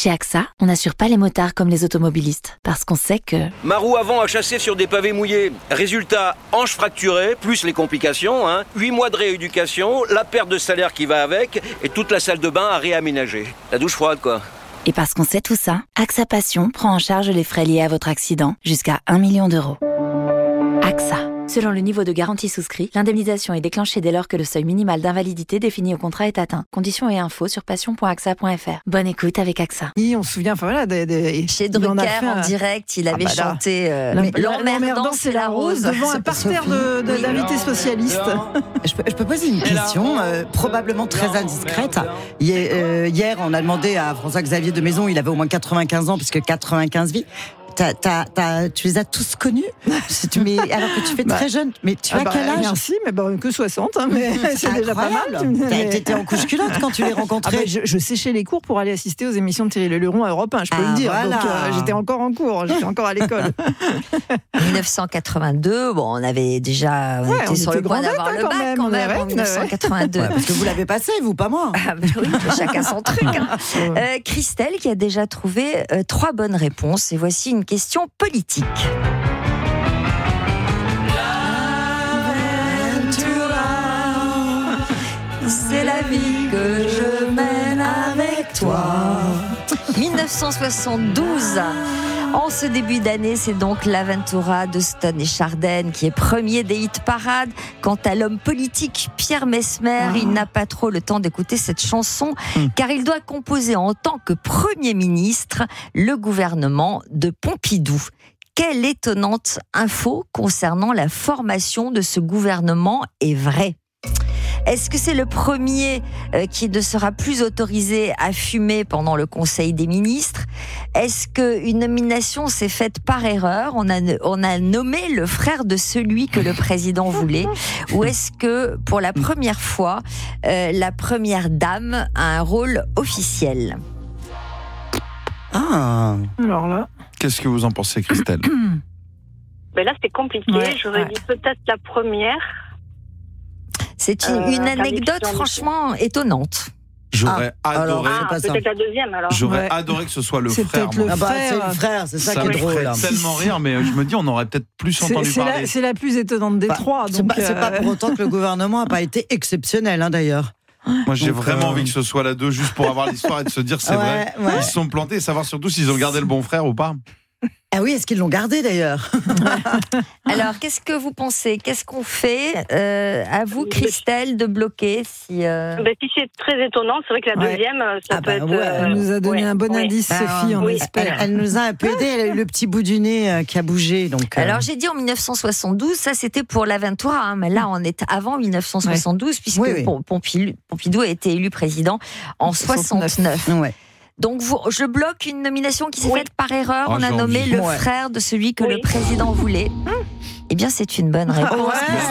Chez AXA, on n'assure pas les motards comme les automobilistes, parce qu'on sait que... Ma roue avant a chassé sur des pavés mouillés. Résultat, hanche fracturée, plus les complications, 8 mois de rééducation, la perte de salaire qui va avec, et toute la salle de bain à réaménager. La douche froide, quoi. Et parce qu'on sait tout ça, AXA Passion prend en charge les frais liés à votre accident jusqu'à 1 million d'euros. AXA. Selon le niveau de garantie souscrit, l'indemnisation est déclenchée dès lors que le seuil minimal d'invalidité défini au contrat est atteint. Conditions et infos sur passion.axa.fr. Bonne écoute avec AXA. On se souvient, chez Drucker en direct, il avait chanté l'emmerdant c'est la rose devant un parterre d'invités socialistes. Je peux poser une question probablement très indiscrète. Hier, on a demandé à François-Xavier de Maison, il avait au moins 95 ans puisque 95 vies. Tu les as tous connus alors que tu fais très jeune. Mais tu as quel âge? Merci, mais que 60, mais c'est déjà pas mal. T'étais en couche-culotte quand tu les rencontrais. Je séchais les cours pour aller assister aux émissions de Thierry Leluron à Europe 1, je peux le dire. Voilà. Donc j'étais encore en cours, j'étais encore à l'école. 1982, on était sur le point d'avoir le bac quand même en 1982. Ouais, parce que vous l'avez passé, vous, pas moi. Oui, chacun son truc. Christelle qui a déjà trouvé 3 bonnes réponses. Et voici une question politique. C'est la vie que je mène avec toi. 1972. En ce début d'année, c'est donc l'Aventura de Stone et Chardenne qui est premier des hit parades. Quant à l'homme politique Pierre Messmer, il n'a pas trop le temps d'écouter cette chanson car il doit composer en tant que Premier ministre le gouvernement de Pompidou. Quelle étonnante info concernant la formation de ce gouvernement est vraie? Est-ce que c'est le premier qui ne sera plus autorisé à fumer pendant le Conseil des ministres? Est-ce qu'une nomination s'est faite par erreur? On a nommé le frère de celui que le président voulait? Ou est-ce que, pour la première fois, la première dame a un rôle officiel? Alors là... Qu'est-ce que vous en pensez, Christelle? Là, c'est compliqué. J'aurais dit peut-être la première. C'est une anecdote franchement étonnante. J'aurais adoré. Peut-être la deuxième alors. J'aurais adoré que ce soit le frère. C'est le frère, c'est ça qui est drôle. Ça me ferait tellement rire, mais je me dis, on aurait peut-être plus entendu parler. C'est la plus étonnante des trois. C'est pas pour autant que le gouvernement n'a pas été exceptionnel, d'ailleurs. Moi, j'ai vraiment envie que ce soit la 2, juste pour avoir l'histoire et de se dire c'est vrai. Ils se sont plantés et savoir surtout s'ils ont gardé le bon frère ou pas. Ah oui, est-ce qu'ils l'ont gardé d'ailleurs? Alors, qu'est-ce que vous pensez? Qu'est-ce qu'on fait? À vous, Christelle, de bloquer si c'est très étonnant, c'est vrai que la deuxième, ça peut être... Elle nous a donné un bon indice, Sophie, on espère. Elle nous a un peu aidé, elle a eu le petit bout du nez qui a bougé. Donc, Alors, j'ai dit en 1972, ça c'était pour l'Aventura, mais là on est avant 1972, puisque Pompidou a été élu président en 69. Donc, je bloque une nomination qui s'est faite par erreur. On a nommé le frère de celui que le président voulait. Eh bien, c'est une bonne réponse.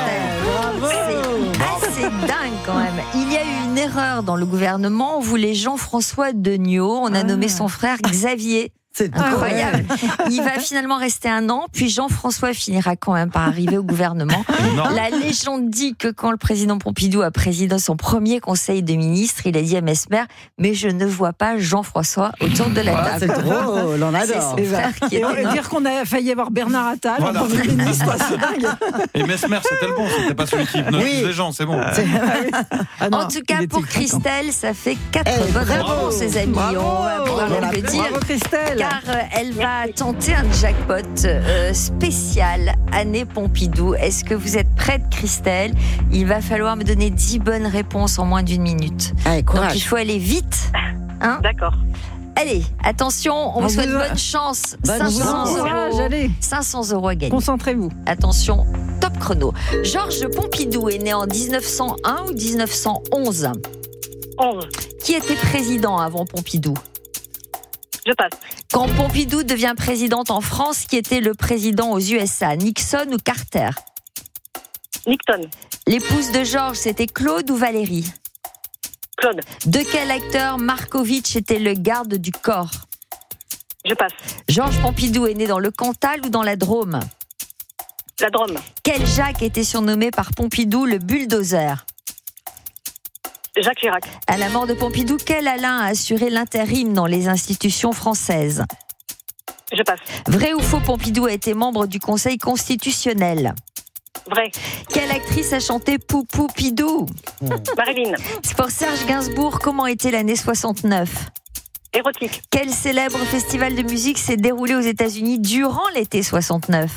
C'est assez dingue quand même. Il y a eu une erreur dans le gouvernement. On voulait Jean-François Degnaud. On a nommé son frère Xavier. C'est incroyable. Il va finalement rester 1 an, puis Jean-François finira quand même par arriver au gouvernement. La légende dit que quand le président Pompidou a présidé son premier conseil de ministres, il a dit à Messmer, mais je ne vois pas Jean-François autour de la table. C'est drôle, on adore. Et dire qu'on a failli avoir Bernard Attal en premier ministre, c'est dingue. Et Messmer, c'était le bon, c'était pas celui qui hypnotise les gens, c'est bon. En tout cas, pour Christelle, ça fait 4 bonnes réponses, ses amis. On va pouvoir le dire. Bravo, Christelle. Car elle va tenter un jackpot spécial année Pompidou. Est-ce que vous êtes prête, Christelle? Il va falloir me donner 10 bonnes réponses en moins d'1 minute. Allez, courage. Donc il faut aller vite. D'accord. Allez, attention, on vous souhaite bonne chance. 500 € à gagner. Concentrez-vous. Attention, top chrono. Georges Pompidou est né en 1901 ou 1911? 11. Qui était président avant Pompidou? Je passe. Quand Pompidou devient présidente en France, qui était le président aux USA, Nixon ou Carter? Nixon. L'épouse de Georges, c'était Claude ou Valérie? Claude. De quel acteur Markovitch était le garde du corps? Je passe. Georges Pompidou est né dans le Cantal ou dans la Drôme? La Drôme. Quel Jacques était surnommé par Pompidou le bulldozer? Jacques Chirac. À la mort de Pompidou, quel Alain a assuré l'intérim dans les institutions françaises? Je passe. Vrai ou faux, Pompidou a été membre du Conseil constitutionnel? Vrai. Quelle actrice a chanté Poupou Pidou? Marilyn. Pour Serge Gainsbourg, comment était l'année 69? Érotique. Quel célèbre festival de musique s'est déroulé aux États-Unis durant l'été 69?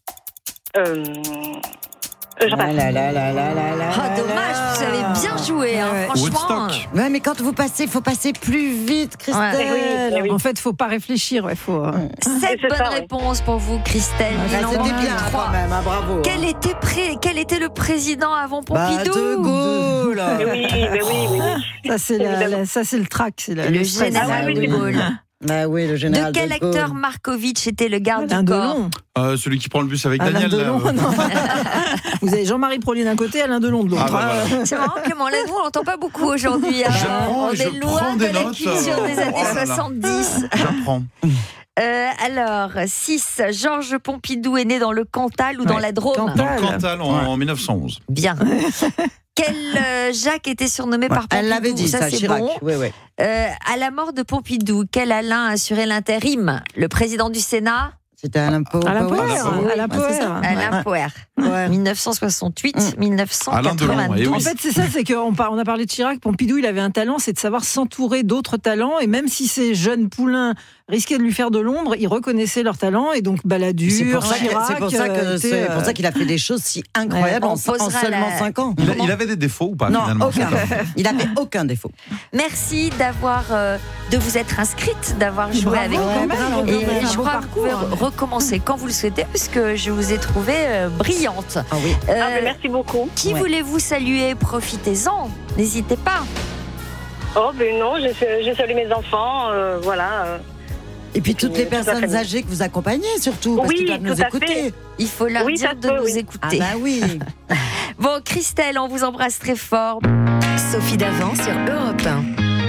Je passe. Dommage, vous avez bien joué, hein, franchement. Woodstock. Ouais, mais quand vous passez, il faut passer plus vite, Christelle. Ouais. Oui. En fait, faut pas réfléchir. Faut. 7 C'est bonnes ça, ouais. réponses pour vous, Christelle. Il en C'était manque bien 3. quand même, hein, bravo. Quel était le président avant Pompidou? De Gaulle. Mais oui. Ça c'est ça c'est le trac. C'est Le général de Gaulle. Bah oui, le général De quel de Gaulle. acteur Markovitch était le garde Alain du corps? Delon. Celui qui prend le bus avec Alain Daniel. Delon, là. non. Vous avez Jean-Marie Prolier d'un côté, Alain Delon de l'autre. Ah, bah, voilà. C'est marrant, Clément, là, nous, on l'entend pas beaucoup aujourd'hui. Hein. J'apprends On et je est loin prends de des la notes. culture des années Oh là là. 70. J'apprends. Alors, 6. Georges Pompidou est né dans le Cantal ou dans la Drôme? Cantal. Dans le Cantal en 1911. Bien. Quel Jacques était surnommé par Pompidou? Elle l'avait dit, ça, c'est Chirac. bon. Oui. À la mort de Pompidou, quel Alain a assuré l'intérim? Le président du Sénat? C'était Alain Poher. Alain Poher. Ouais, c'est ça. Alain Poher. Ouais. 1968, 1992. Et oui. En fait, c'est ça, c'est qu'on a parlé de Chirac. Pompidou, il avait un talent, c'est de savoir s'entourer d'autres talents. Et même si ces jeunes poulains risquaient de lui faire de l'ombre, il reconnaissait leur talent. Et donc, Balladur, Chirac. C'est pour ça qu'il a fait des choses si incroyables en seulement 5 ans. Il avait des défauts ou pas Non, finalement? aucun. Il n'avait aucun défaut. Merci de vous être inscrite, d'avoir joué Bravo, avec quand nous. même, Et un je beau crois que vous pouvez parcours. recommencer quand vous le souhaitez, puisque je vous ai trouvée brillante. Ah oui. Mais merci beaucoup. Qui Ouais. voulez-vous saluer? Profitez-en, n'hésitez pas. Oh, ben non, je salue mes enfants, voilà. Et puis toutes les toute la personnes famille. âgées que vous accompagnez surtout, parce Oui, qu'ils doivent nous tout à écouter. fait. Il faut leur Oui, dire ça de peut, nous oui. Ah écouter. bah oui. Bon, Christelle, on vous embrasse très fort. Sophie Davant sur Europe 1.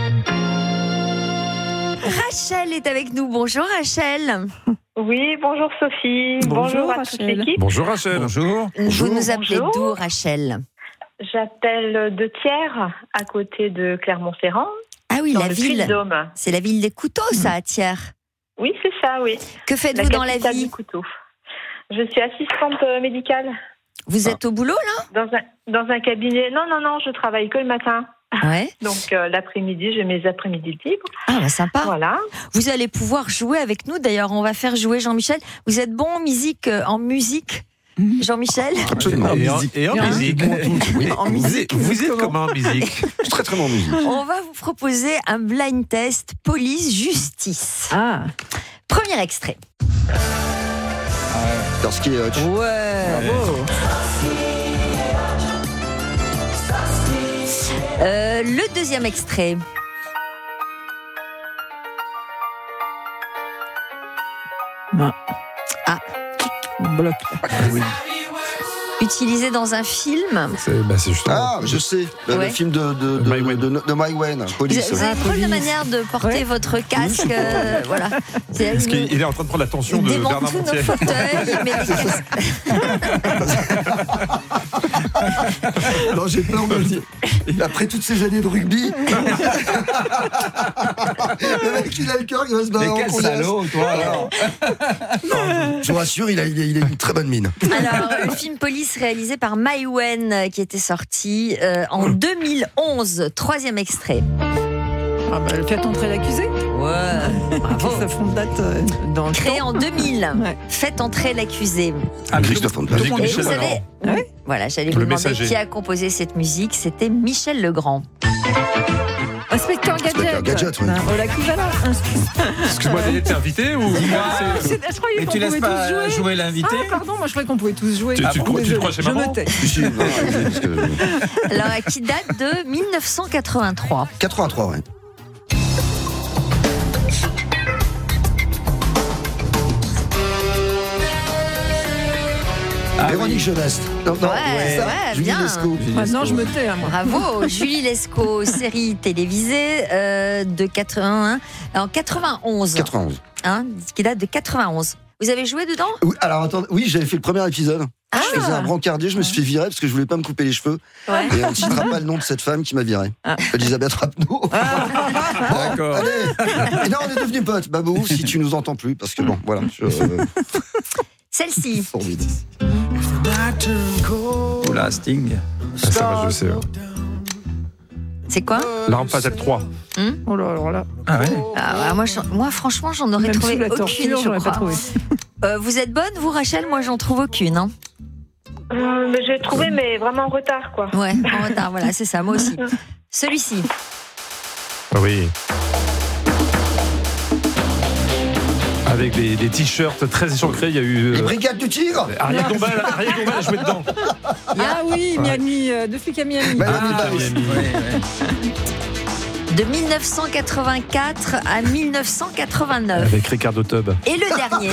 Rachel est avec nous. Bonjour Rachel. Oui, bonjour Sophie. Bonjour, à toute Rachel. l'équipe. Bonjour Rachel. Bonjour. Vous nous appelez Bonjour. d'où, Rachel? J'appelle de Thiers, à côté de Clermont-Ferrand, Ah oui, dans la le ville. Puy-de-Dôme. C'est la ville des couteaux, ça, à Thiers. Oui, c'est ça, oui. Que faites-vous dans la capitale vie? du couteau. Je suis assistante médicale Vous êtes au boulot, là? dans un cabinet. Non, je travaille que le matin. Ouais. Donc l'après-midi, j'ai mes après-midi libres. Ah, bah, sympa. Voilà. Vous allez pouvoir jouer avec nous. D'ailleurs, on va faire jouer Jean-Michel. Vous êtes bon en musique, Jean-Michel? Absolument. Et en musique. Oui. En musique. Vous êtes comment en musique? Je suis très très bon en musique. On va vous proposer un blind test police-justice. Ah. Premier extrait. Starsky et Hutch. Le deuxième extrait. Ah. Bloc. Utilisé dans un film. C'est justement. Ah, je sais. Ouais. Le film de Mike Wayne, Vous Police. avez une drôle de police. manière de porter Ouais. votre casque. Voilà. C'est Parce qu'il est en train de prendre l'attention de démonte Bernard tous nos Montier. fauteuils, il met les casques. Non, j'ai peur de le dire. Après toutes ces années de rugby, le mec, il a le cœur, il va se barrer en congé. toi, alors. Je vous rassure, il a une très bonne mine. Alors, le film Police réalisé par Mai Wen qui était sorti en 2011. Troisième extrait. Ah bah, faites entrer l'accusé. Ouais, bravo. Ça fonde date dans le Créé temps. en 2000. Ouais. Faites entrer l'accusé. Christophe Ondelat. Musique de Et vous Michel savez, Legrand. voilà, j'allais vous Le demander Messager. qui a composé cette musique. C'était Michel Legrand. Inspecteur Gadget. Gadget, ouais. Oh, la Cuvana. Excuse-moi, Daniel, t'es invité ou Je croyais qu'on pouvait tous jouer. l'invité? Ah, pardon, moi je croyais qu'on pouvait tous jouer. Tu Pardon, te désolé. crois chez Je maman? me tais. Si, non, parce que- Alors, qui date de 1983. 83, ouais. Véronique Jeunesse. Non, Ouais, ça, ouais, Julie bien. Lescaut. Maintenant, je me tais, hein, moi. Bravo, Julie Lescaut, série télévisée de 81, en 91, 91. hein, qui date de 91. Vous avez joué dedans? Oui, alors attends, oui, j'avais fait le premier épisode. Je faisais un brancardier, je me suis fait virer parce que je voulais pas me couper les cheveux. Ouais. Et on ne citera pas le nom de cette femme qui m'a viré. Elisabeth Rapneau. D'accord. Allez. Et non, on est devenus potes. Babou, si tu nous entends plus, parce que bon, voilà. Celle-ci. Oula, Sting. Ah, ça va, je sais. C'est quoi? L'arme fatale 3. Oh là, alors là. Ah ouais. Moi, franchement, j'en aurais Même trouvé sous la aucune, torture, je j'aurais crois. pas trouvé. Vous êtes bonne, vous, Rachel? Moi, j'en trouve aucune. Hein. Mais j'ai trouvé, mais vraiment en retard, quoi. Ouais, en retard, voilà, c'est ça, moi aussi. Celui-ci. Ah oui. Avec des t-shirts très échancrés, il y a eu. Les Brigades du Tigre. Ariel Dombal a joué dedans. Ah oui, Miami, deux flics à Miami. Miami. De 1984 à 1989. Avec Ricardo Tubb. Et le dernier.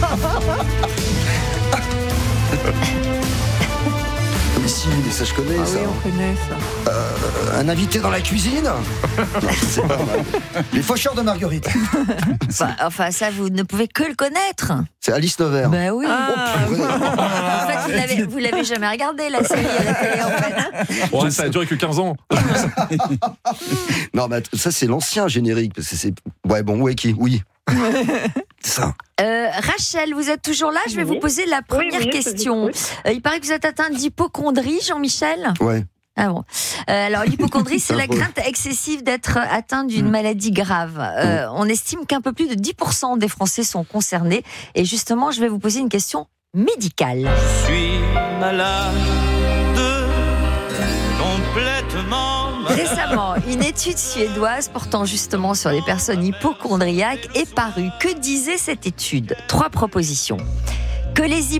Mais si, mais ça je connais. Ah ça. oui, on connaît ça. Un invité dans la cuisine. Non, c'est pas mal. Les faucheurs de Marguerite. Enfin, ça, vous ne pouvez que le connaître. C'est Alice Nevers. Ben oui. Ah. En fait, vous l'avez jamais regardé, la série à la télé, en fait. Ouais, ça a duré que 15 ans. Non, mais ça c'est l'ancien générique. Parce que c'est... Ouais, bon, ouais, qui? Oui. C'est ça. Rachel, vous êtes toujours là? Je vais vous poser la première question. Il paraît que vous êtes atteinte d'hypocondrie, Jean-Michel? Ouais. Ah bon. Alors, l'hypocondrie, c'est la crainte excessive d'être atteint d'une maladie grave. On estime qu'un peu plus de 10% des Français sont concernés. Et justement, je vais vous poser une question médicale. Je suis malade, complètement malade. Récemment, une étude suédoise portant justement sur les personnes hypocondriaques est parue. Que disait cette étude? 3 propositions. Que les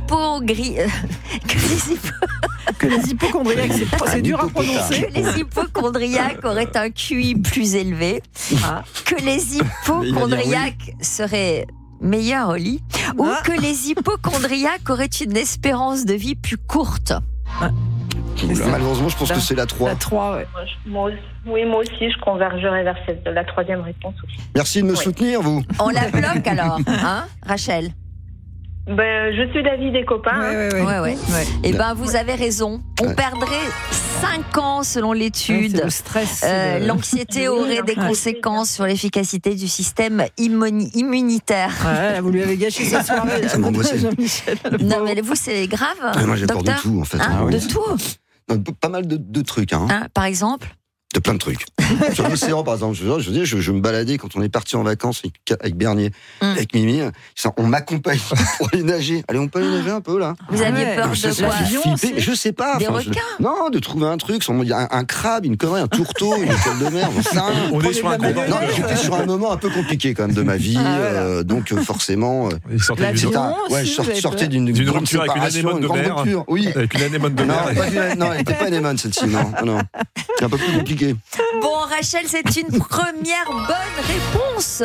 hypocondriaques, c'est dur à prononcer. Que les hypocondriaques auraient un QI plus élevé. Que les hypocondriaques seraient meilleurs au lit. Ou que les hypocondriaques auraient une espérance de vie plus courte. Malheureusement, je pense que c'est la 3. La 3, ouais. Moi aussi, je convergerai vers la 3e réponse aussi. Merci de me soutenir, vous. On la bloque alors, hein, Rachel? Ben, je suis d'avis des copains. Ouais. Et ben, vous avez raison. On perdrait 5 ans selon l'étude. Ouais, le stress. L'anxiété aurait des conséquences sur l'efficacité du système immunitaire. Ouais, vous lui avez gâché sa soirée. Ça m'angoissait. Jean-Michel. Non, mais vous, c'est grave. Moi, j'ai peur de tout, en fait. De tout. Pas mal de trucs. Hein. Par exemple? De plein de trucs. Sur l'océan, par exemple, je me baladais quand on est parti en vacances avec Bernier, avec Mimi. On m'accompagne pour aller nager. Allez, on peut aller nager un peu, là. Vous aviez peur de quoi? Je sais pas. Des requins? Non, de trouver un truc. Un crabe, une connerie, un tourteau, une étoile de mer. On est sur un combat. Non, j'étais sur un moment un peu compliqué quand même de ma vie. Donc, forcément. Il sortait d'une rupture avec une anémone de mer. Oui. Avec une anémone de mer. Non, elle n'était pas anémone, celle-ci. Non. C'est un peu plus compliqué. Bon, Rachel, c'est une première bonne réponse.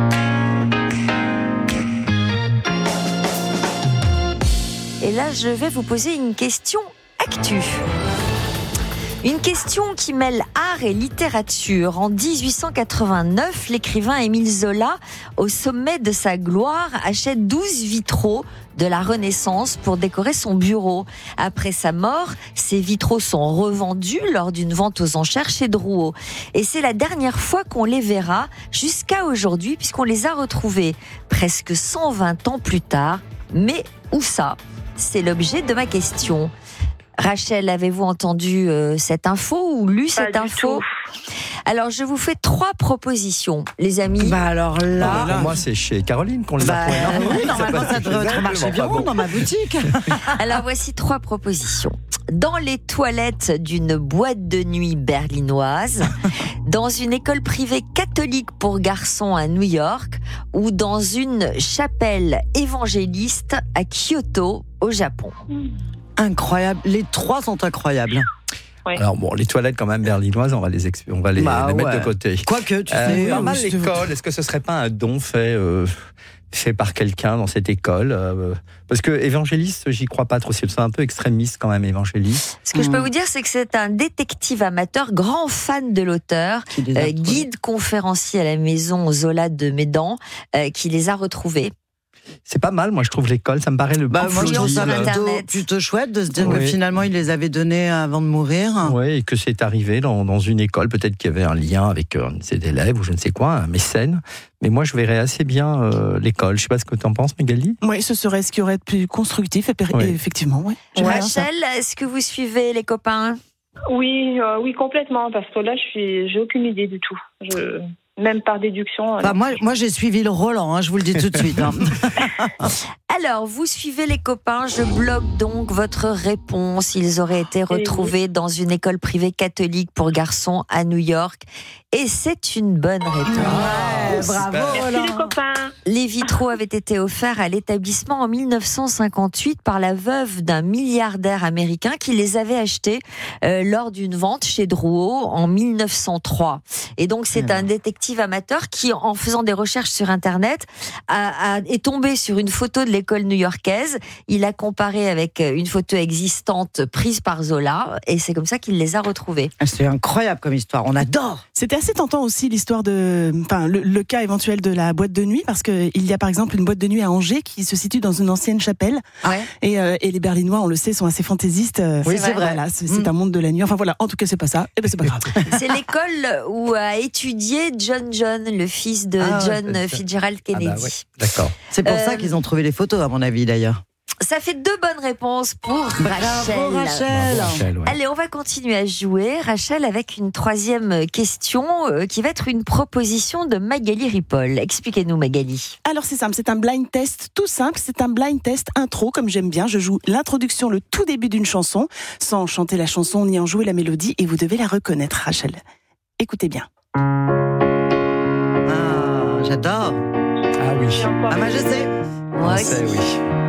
Et là, je vais vous poser une question actu. Une question qui mêle art et littérature. En 1889, l'écrivain Émile Zola, au sommet de sa gloire, achète 12 vitraux de la Renaissance pour décorer son bureau. Après sa mort, ces vitraux sont revendus lors d'une vente aux enchères chez Drouot. Et c'est la dernière fois qu'on les verra jusqu'à aujourd'hui, puisqu'on les a retrouvés presque 120 ans plus tard. Mais où ça? C'est l'objet de ma question. Rachel, avez-vous entendu cette info ou lu cette info? Alors, je vous fais 3 propositions, les amis. Bah alors là... Pour moi, c'est chez Caroline qu'on les a trouvés. Oui, normalement, ça devrait être au marché Viron, dans ma boutique. Alors, voici 3 propositions. Dans les toilettes d'une boîte de nuit berlinoise, dans une école privée catholique pour garçons à New York, ou dans une chapelle évangéliste à Kyoto, au Japon. Incroyable. Les 3 sont incroyables. Ouais. Alors bon, les toilettes quand même berlinoises, on va les mettre de côté. Quoique, tu sais, pas mal l'école. Est-ce que ce serait pas un don fait par quelqu'un dans cette école? Parce que évangéliste, j'y crois pas trop. C'est un peu extrémiste quand même, évangéliste. Ce que je peux vous dire, c'est que c'est un détective amateur, grand fan de l'auteur, guide conférencier à la maison Zola de Médan, qui les a retrouvés. c'est pas mal, moi je trouve l'école, ça me paraît le plus moi je trouve ça Internet. plutôt chouette de se dire que finalement il les avait donnés avant de mourir. Oui, et que c'est arrivé dans une école, peut-être qu'il y avait un lien avec ses élèves ou je ne sais quoi, un mécène. Mais moi je verrais assez bien l'école. Je ne sais pas ce que tu en penses, Magali. Oui, ce serait ce qui aurait été plus constructif, effectivement. Oui. Rachel, est-ce que vous suivez les copains ? Oui, complètement, parce que là, j'ai aucune idée du tout. Même par déduction. Moi, j'ai suivi le Roland, je vous le dis tout de suite. Alors, vous suivez les copains, je bloque donc votre réponse. Ils auraient été retrouvés dans une école privée catholique pour garçons à New York. Et c'est une bonne réponse. Bravo, Roland. Les copains. Les vitraux avaient été offerts à l'établissement en 1958 par la veuve d'un milliardaire américain qui les avait achetés lors d'une vente chez Drouot en 1903. Et donc, c'est un détective amateur qui, en faisant des recherches sur Internet, est tombé sur une photo de l'école new-yorkaise. Il a comparé avec une photo existante prise par Zola et c'est comme ça qu'il les a retrouvés. C'est incroyable comme histoire, on adore. C'était assez tentant aussi l'histoire le cas éventuel de la boîte de nuit, parce qu'il y a par exemple une boîte de nuit à Angers qui se situe dans une ancienne chapelle. Ouais. Et les Berlinois, on le sait, sont assez fantaisistes. Oui, c'est vrai. Voilà, c'est un monde de la nuit. Enfin voilà, en tout cas, c'est pas ça. Et ben c'est pas grave. C'est l'école où a étudié John, le fils de John Fitzgerald Kennedy. Ah bah ouais. D'accord. C'est pour ça qu'ils ont trouvé les photos, à mon avis, d'ailleurs. Ça fait 2 bonnes réponses pour Rachel. Bravo, Rachel. Allez, on va continuer à jouer, Rachel, avec une 3e question qui va être une proposition de Magali Ripoll. Expliquez-nous, Magali. Alors c'est simple, c'est un blind test tout simple, c'est un blind test intro, comme j'aime bien. Je joue l'introduction, le tout début d'une chanson, sans chanter la chanson ni en jouer la mélodie, et vous devez la reconnaître, Rachel. Écoutez bien. Ah, j'adore. Ah oui. Moi je sais. Moi aussi. Oui.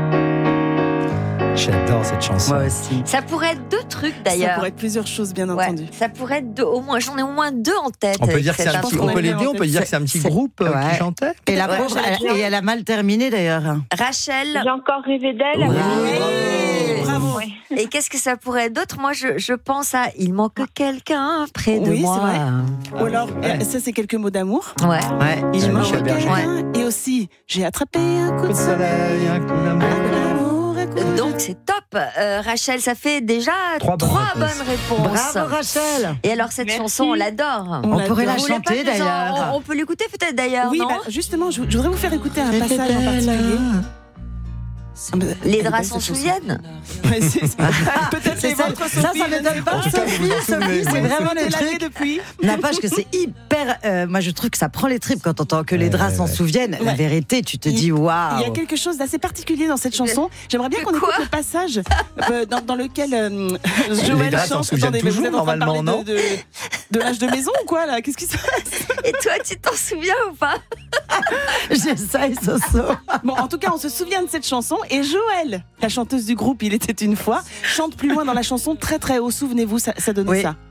J'adore cette chanson. Moi aussi. Ça pourrait être 2 trucs d'ailleurs. Ça pourrait être plusieurs choses, bien entendu. Ça pourrait être 2, au moins. J'en ai au moins 2 en tête. On peut dire que c'est un petit, on peut l'aider, on peut dire que c'est un petit groupe qui chantait. Et la pauvre, elle a mal terminé d'ailleurs. Rachel. J'ai encore rêvé d'elle. Oui. Bravo. Et qu'est-ce que ça pourrait être d'autre ? Moi, je pense à il manque quelqu'un près de moi. Oui, c'est vrai. Ou alors, ça c'est quelques mots d'amour. Ouais. Il manque quelqu'un. Et aussi, j'ai attrapé un coup de soleil, un coup d'amour. Donc c'est top. Rachel, ça fait déjà 3 bonnes réponses. Bravo Rachel. Et alors cette chanson, on l'adore. On pourrait la chanter d'ailleurs. On peut l'écouter peut-être d'ailleurs, oui, non ? Justement, je voudrais vous faire écouter un passage en particulier. Les draps s'en souviennent. Peut-être les vôtres. Ça m'étonne pas. Sophie, c'est vraiment le truc. Depuis. N'empêche que c'est hyper. Moi, je trouve que ça prend les tripes quand t'entends que les draps s'en souviennent. La vérité, tu te dis waouh. Il y a quelque chose d'assez particulier dans cette chanson. J'aimerais bien qu'on écoute le passage dans lequel Joël chante. Attendez, vous êtes en train de parler de l'âge de maison ou quoi là ? Qu'est-ce qui se passe ? Et toi, tu t'en souviens ou pas ? J'essaye, Soso. Bon, en tout cas, on se souvient de cette chanson. Et Joël, la chanteuse du groupe Il était une fois, chante plus loin dans la chanson très très haut. Souvenez-vous, ça donnait ça.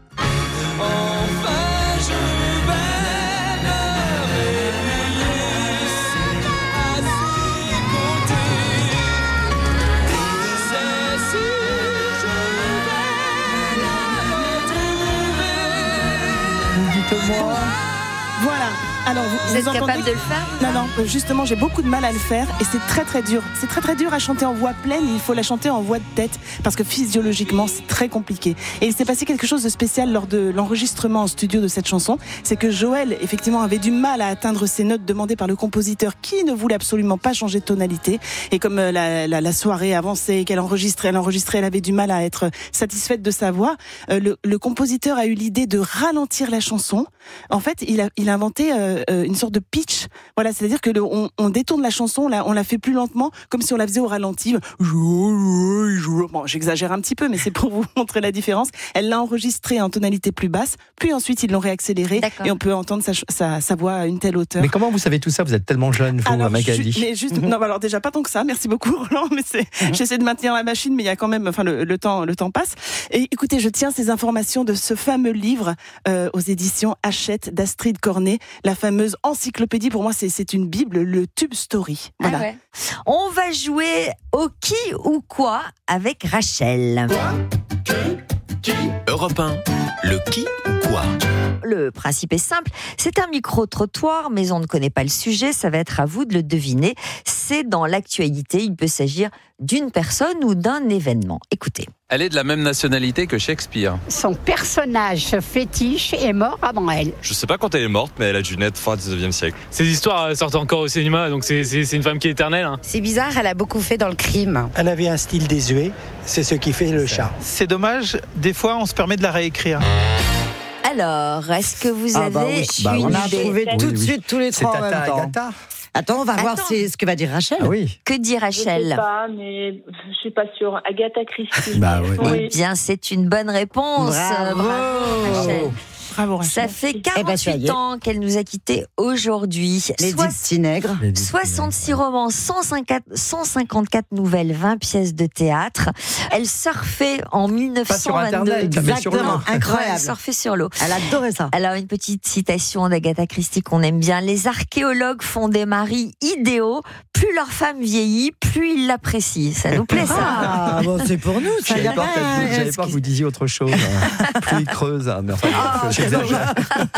Dites-moi. Voilà. Alors, vous êtes capable de le faire ? Non, justement, j'ai beaucoup de mal à le faire et c'est très très dur. C'est très très dur à chanter en voix pleine, il faut la chanter en voix de tête parce que physiologiquement, c'est très compliqué. Et il s'est passé quelque chose de spécial lors de l'enregistrement en studio de cette chanson, c'est que Joël, effectivement, avait du mal à atteindre ces notes demandées par le compositeur qui ne voulait absolument pas changer de tonalité. Et comme la soirée avançait et qu'elle enregistrait, elle avait du mal à être satisfaite de sa voix, le compositeur a eu l'idée de ralentir la chanson. En fait, il a inventé une sorte de pitch. Voilà, c'est-à-dire que on détourne la chanson, on la fait plus lentement, comme si on la faisait au ralenti. Bon, j'exagère un petit peu, mais c'est pour vous montrer la différence. Elle l'a enregistrée en tonalité plus basse, puis ensuite ils l'ont réaccélérée et on peut entendre sa voix à une telle hauteur. Mais comment vous savez tout ça ? Vous êtes tellement jeune, vous, Magali. Non, alors déjà pas tant que ça. Merci beaucoup, Roland. Mais j'essaie de maintenir la machine, mais il y a quand même, le temps passe. Et écoutez, je tiens ces informations de ce fameux livre aux éditions Hachette d'Astrid Cornet, la fameuse encyclopédie. Pour moi, c'est une bible, le Tube Story. Voilà. Ah ouais. On va jouer au qui ou quoi avec Rachel. Europe 1, le qui ou quoi. Le principe est simple, c'est un micro-trottoir, mais on ne connaît pas le sujet, ça va être à vous de le deviner. passer dans l'actualité. Il peut s'agir d'une personne ou d'un événement. Écoutez. Elle est de la même nationalité que Shakespeare. Son personnage fétiche est mort avant elle. Je sais pas quand elle est morte, mais elle a dû naître fin 19e siècle. Ces histoires sortent encore au cinéma, donc c'est une femme qui est éternelle. Hein. C'est bizarre, elle a beaucoup fait dans le crime. Elle avait un style désuet, c'est ce qui fait le charme. C'est dommage, des fois on se permet de la réécrire. Alors, est-ce que vous avez une on a idée? trouvé tout de suite tous les trois en même temps. Agatha. Attends, on va voir ce que va dire Rachel. Ah oui. Que dit Rachel? Je sais pas, mais je suis pas sûre. Agatha Christie. Oui. Eh bien, c'est une bonne réponse. Bravo. Rachel. Bravo, Rachel. Ça fait 48 ans qu'elle nous a quittés aujourd'hui. Les 10 petits nègres. 66 romans, 154 nouvelles, 20 pièces de théâtre. Elle surfait en 1922. Pas sur Internet, exactement, incroyable. Elle surfait sur l'eau. Elle adorait ça. Alors, une petite citation d'Agatha Christie qu'on aime bien. Les archéologues font des maris idéaux. Plus leur femme vieillit, plus ils l'apprécient. Ça nous plaît, ça. Ah, bon, c'est pour nous. Je savais pas que vous disiez autre chose. Plus creuse. Mais enfin, j'exagère.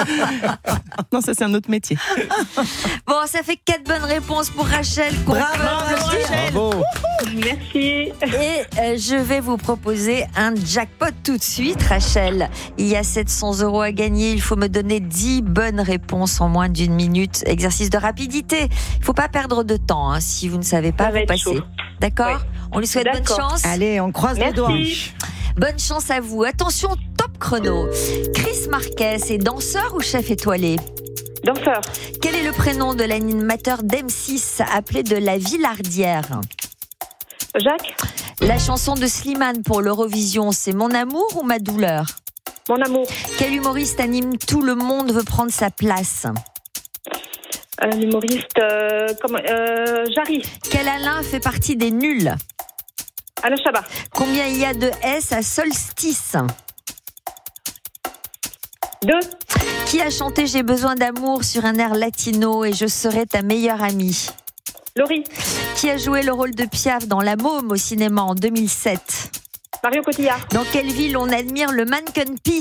Non, ça c'est un autre métier. Bon, ça fait 4 bonnes réponses pour Rachel. Bravo. Merci. Et je vais vous proposer un jackpot tout de suite, Rachel. Il y a 700 € à gagner. Il faut me donner 10 bonnes réponses en moins d'une minute. Exercice de rapidité. Il ne faut pas perdre de temps. Si vous ne savez pas, vous passez. D'accord ? Oui. On lui souhaite bonne chance. Allez, on croise les doigts. Bonne chance à vous. Attention, top chrono. Chris Marquez est danseur ou chef étoilé ? Danseur. Quel est le prénom de l'animateur d'M6 appelé de la Villardière ? Jacques. La chanson de Slimane pour l'Eurovision, c'est Mon amour ou Ma douleur ? Mon amour. Quel humoriste anime Tout le monde veut prendre sa place ? L'humoriste Jarry. Quel Alain fait partie des nuls ? Alain Chabat. Combien il y a de S à solstice ? 2. Qui a chanté J'ai besoin d'amour sur un air latino et je serai ta meilleure amie ? Laurie. Qui a joué le rôle de Piaf dans La Môme au cinéma en 2007 ? Marion Cotillard. Dans quelle ville on admire le Mannequin Peace ?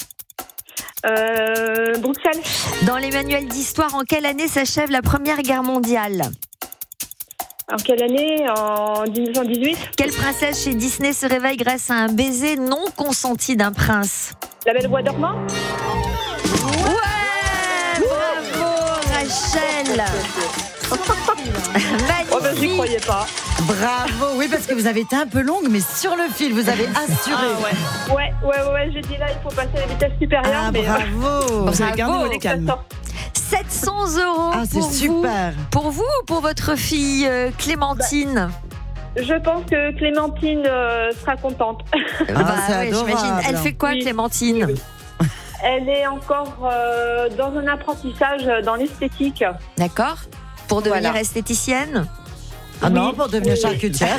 Bruxelles. Dans les manuels d'histoire, en quelle année s'achève la Première Guerre mondiale ? En quelle année ? En 1918. Quelle princesse chez Disney se réveille grâce à un baiser non consenti d'un prince ? La Belle au Bois dormant. Ouais, bravo Rachel. Magnifique. Oh ben j'y croyais pas. Bravo, oui, parce que vous avez été un peu longue, mais sur le fil, vous avez assuré. Ah ouais, j'ai dit là, il faut passer à la vitesse supérieure. Ah, mais bravo. Vous avez gardé votre calme. 700 € Ah, c'est pour super. vous. Pour vous ou pour votre fille Clémentine ? Je pense que Clémentine sera contente. C'est adorable. J'imagine. Elle fait quoi, Clémentine ? Elle est encore dans un apprentissage dans l'esthétique. D'accord. Pour devenir esthéticienne ? Ah non, pour devenir charcutière.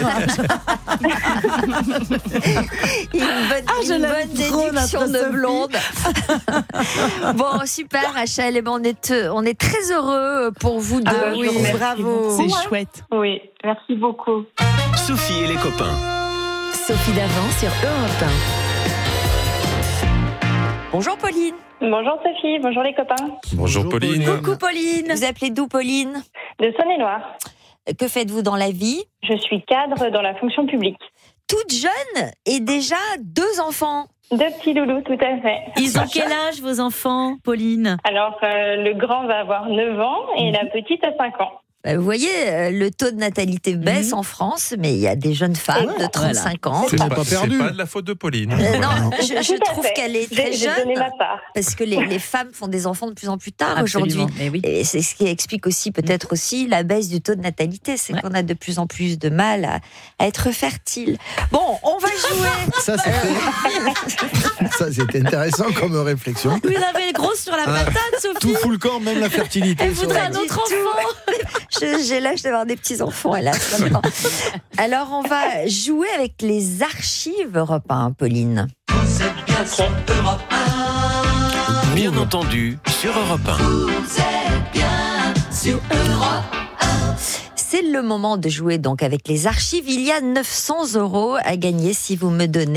Une bonne déduction de blonde. Bon, super Rachel, et ben on est très heureux pour vous deux. Ah, oui, bravo. C'est chouette. Oui, merci beaucoup. Sophie et les copains. Sophie Davant sur Europe 1. Bonjour Pauline. Bonjour Sophie, bonjour les copains. Bonjour Pauline. Coucou Pauline. Vous appelez d'où Pauline ? De Saône-et-Loire. Que faites-vous dans la vie ? Je suis cadre dans la fonction publique. Toute jeune et déjà 2 enfants. 2 petits loulous, tout à fait. Ils ont quel âge vos enfants, Pauline ? Alors, le grand va avoir 9 ans et la petite a 5 ans. Vous voyez, le taux de natalité baisse en France, mais il y a des jeunes femmes de 35 ans. C'est pas de la faute de Pauline. Non, je trouve qu'elle est très jeune. Donné ma part. Parce que les femmes font des enfants de plus en plus tard Absolument, aujourd'hui. oui. Et c'est ce qui explique aussi peut-être aussi la baisse du taux de natalité. C'est qu'on a de plus en plus de mal à être fertile. Bon, on va jouer. Ça, c'était intéressant comme réflexion. Vous avez le gros sur la patate, Sophie. Tout fout le camp, même la fertilité. Elle voudrait un autre enfant. J'ai l'âge d'avoir des petits-enfants, hélas. Alors, on va jouer avec les archives Europe 1, Pauline. Vous êtes bien sur Europe 1. Bien entendu, sur Europe 1. Vous êtes bien sur Europe 1. C'est le moment de jouer donc avec les archives. Il y a 900 € à gagner si vous me donnez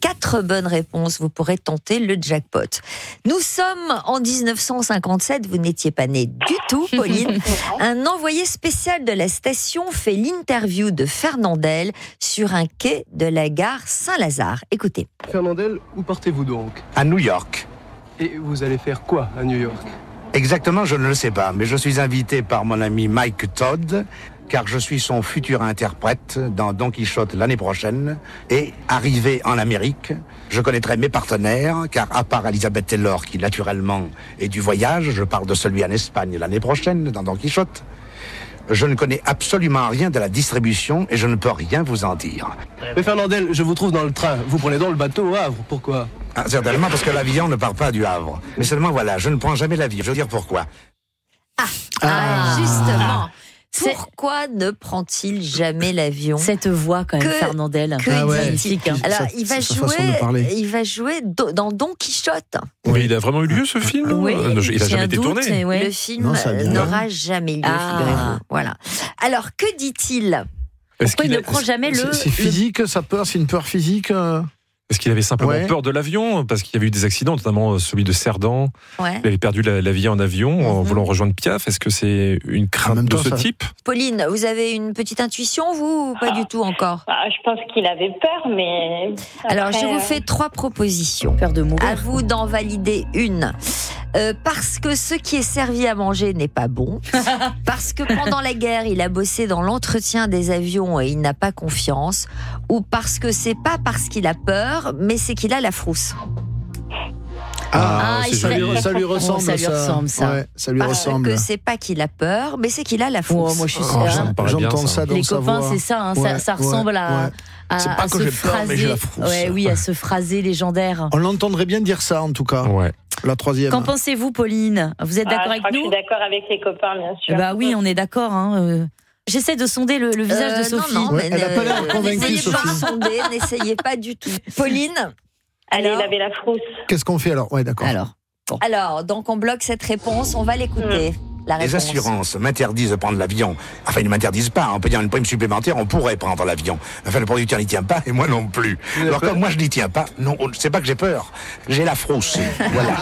4 bonnes réponses, vous pourrez tenter le jackpot. Nous sommes en 1957, vous n'étiez pas née du tout, Pauline. Un envoyé spécial de la station fait l'interview de Fernandel sur un quai de la gare Saint-Lazare. Écoutez. Fernandel, où partez-vous donc ? À New York. Et vous allez faire quoi à New York ? Exactement, je ne le sais pas, mais je suis invité par mon ami Mike Todd, car je suis son futur interprète dans Don Quichotte l'année prochaine. Et arrivé en Amérique, je connaîtrai mes partenaires, car à part Elizabeth Taylor, qui naturellement est du voyage, je parle de celui en Espagne l'année prochaine dans Don Quichotte, je ne connais absolument rien de la distribution et je ne peux rien vous en dire. Mais Fernandel, je vous trouve dans le train. Vous prenez donc le bateau au Havre. Pourquoi ? Certainement parce que l'avion ne part pas du Havre. Mais seulement voilà, je ne prends jamais l'avion. Je veux dire pourquoi. Justement. Pourquoi ne prend-il jamais l'avion ? Cette voix quand même, Fernandel. Magnifique. Alors, il va jouer dans Don Quichotte. Oui, il a vraiment eu lieu ce film ? Oui. Il n'a jamais été tourné. Le film n'aura jamais lieu, figurez-vous. Voilà. Alors, que dit-il ? Pourquoi il ne prend jamais le... C'est physique, sa peur, c'est une peur physique Est-ce qu'il avait simplement peur de l'avion ? Parce qu'il y avait eu des accidents, notamment celui de Cerdan. Il avait perdu la vie en avion en voulant rejoindre Piaf. Est-ce que c'est une crainte de ce type ? Pauline, vous avez une petite intuition, vous, ou pas du tout encore ? Je pense qu'il avait peur, mais... Alors, je vous fais 3 propositions. Peur de mourir. À vous d'en valider une. Parce que ce qui est servi à manger n'est pas bon. Parce que pendant la guerre, il a bossé dans l'entretien des avions et il n'a pas confiance. Ou parce que c'est pas parce qu'il a peur, mais c'est qu'il a la frousse. Ça lui ressemble. Ça lui ressemble, ça. Ouais, ça lui parce ressemble. que c'est pas qu'il a peur, mais c'est qu'il a la frousse. Moi, je suis sûre. J'entends ça dans les sa copains, voix. c'est ça. Hein, ça ressemble à. C'est pas que j'ai peur, mais j'ai la frousse. Oui, à ce phrasé légendaire. On l'entendrait bien dire ça, en tout cas. Ouais. La 3e. Qu'en pensez-vous, Pauline ? Vous êtes d'accord avec nous ? Je suis d'accord avec les copains, bien sûr. Bah oui, on est d'accord. J'essaie de sonder le visage de Sophie. Non, mais elle n'a pas l'air convaincue, Sophie. N'essayez pas du tout. Pauline ? Allez, il avait la frousse. Qu'est-ce qu'on fait alors ? Ouais, d'accord. Alors, donc on bloque cette réponse, on va l'écouter. La réponse. Les assurances m'interdisent de prendre l'avion. Enfin, ils ne m'interdisent pas. On peut dire une prime supplémentaire, on pourrait prendre l'avion. Enfin, le producteur n'y tient pas et moi non plus. Alors, comme moi je n'y tiens pas, non, c'est pas que j'ai peur. J'ai la frousse. Voilà.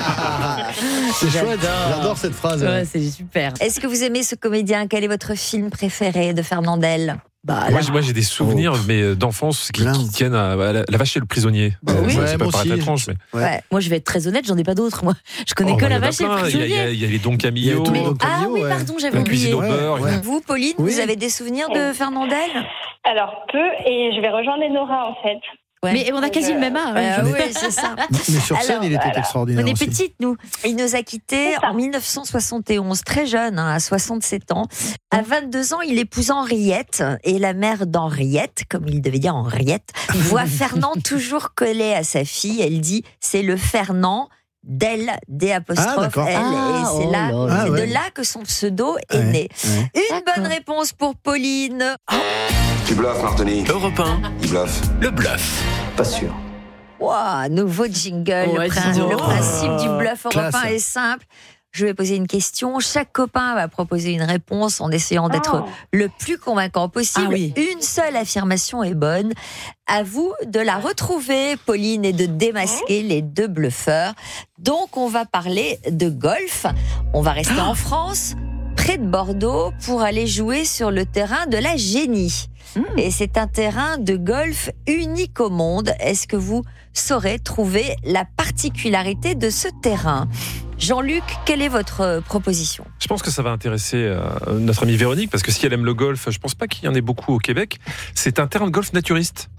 C'est chouette. J'adore cette phrase. Ouais, c'est super. Est-ce que vous aimez ce comédien ? Quel est votre film préféré de Fernandel ? Moi, j'ai des souvenirs mais d'enfance qui tiennent à La Vache et le Prisonnier. Ça peut paraître étrange. Mais... Moi, je vais être très honnête, j'en ai pas d'autres. Moi, je connais que La Vache et le Prisonnier. Il y a les Don Camillo. Oui, pardon, j'avais oublié. Vous, Pauline, vous avez des souvenirs de Fernandel ? Alors, peu, et je vais rejoindre Enora, en fait. Mais on a quasi le même âge. Oui, c'est ça. Mais sur scène, il était extraordinaire. On est aussi. petites, nous. Il nous a quittés en 1971, très jeune, à 67 ans. À 22 ans, il épouse Henriette, et la mère d'Henriette, comme il devait dire Henriette, voit Fernand toujours collé à sa fille. Elle dit, c'est le Fernand d'elle, D', elle, et c'est de là que son pseudo est né. Une bonne réponse pour Pauline. Tu bluffes, Martini. Europe 1. Il bluffe. Le bluff. Pas sûr. Nouveau jingle. Le principe du bluff européen est simple. Je vais poser une question. Chaque copain va proposer une réponse en essayant d'être le plus convaincant possible. Une seule affirmation est bonne. À vous de la retrouver, Pauline, et de démasquer les 2 bluffeurs. Donc, on va parler de golf. On va rester en France, près de Bordeaux, pour aller jouer sur le terrain de la Génie. Et c'est un terrain de golf unique au monde. Est-ce que vous saurez trouver la particularité de ce terrain ? Jean-Luc, quelle est votre proposition ? Je pense que ça va intéresser notre amie Véronique, parce que si elle aime le golf, je pense pas qu'il y en ait beaucoup au Québec. C'est un terrain de golf naturiste.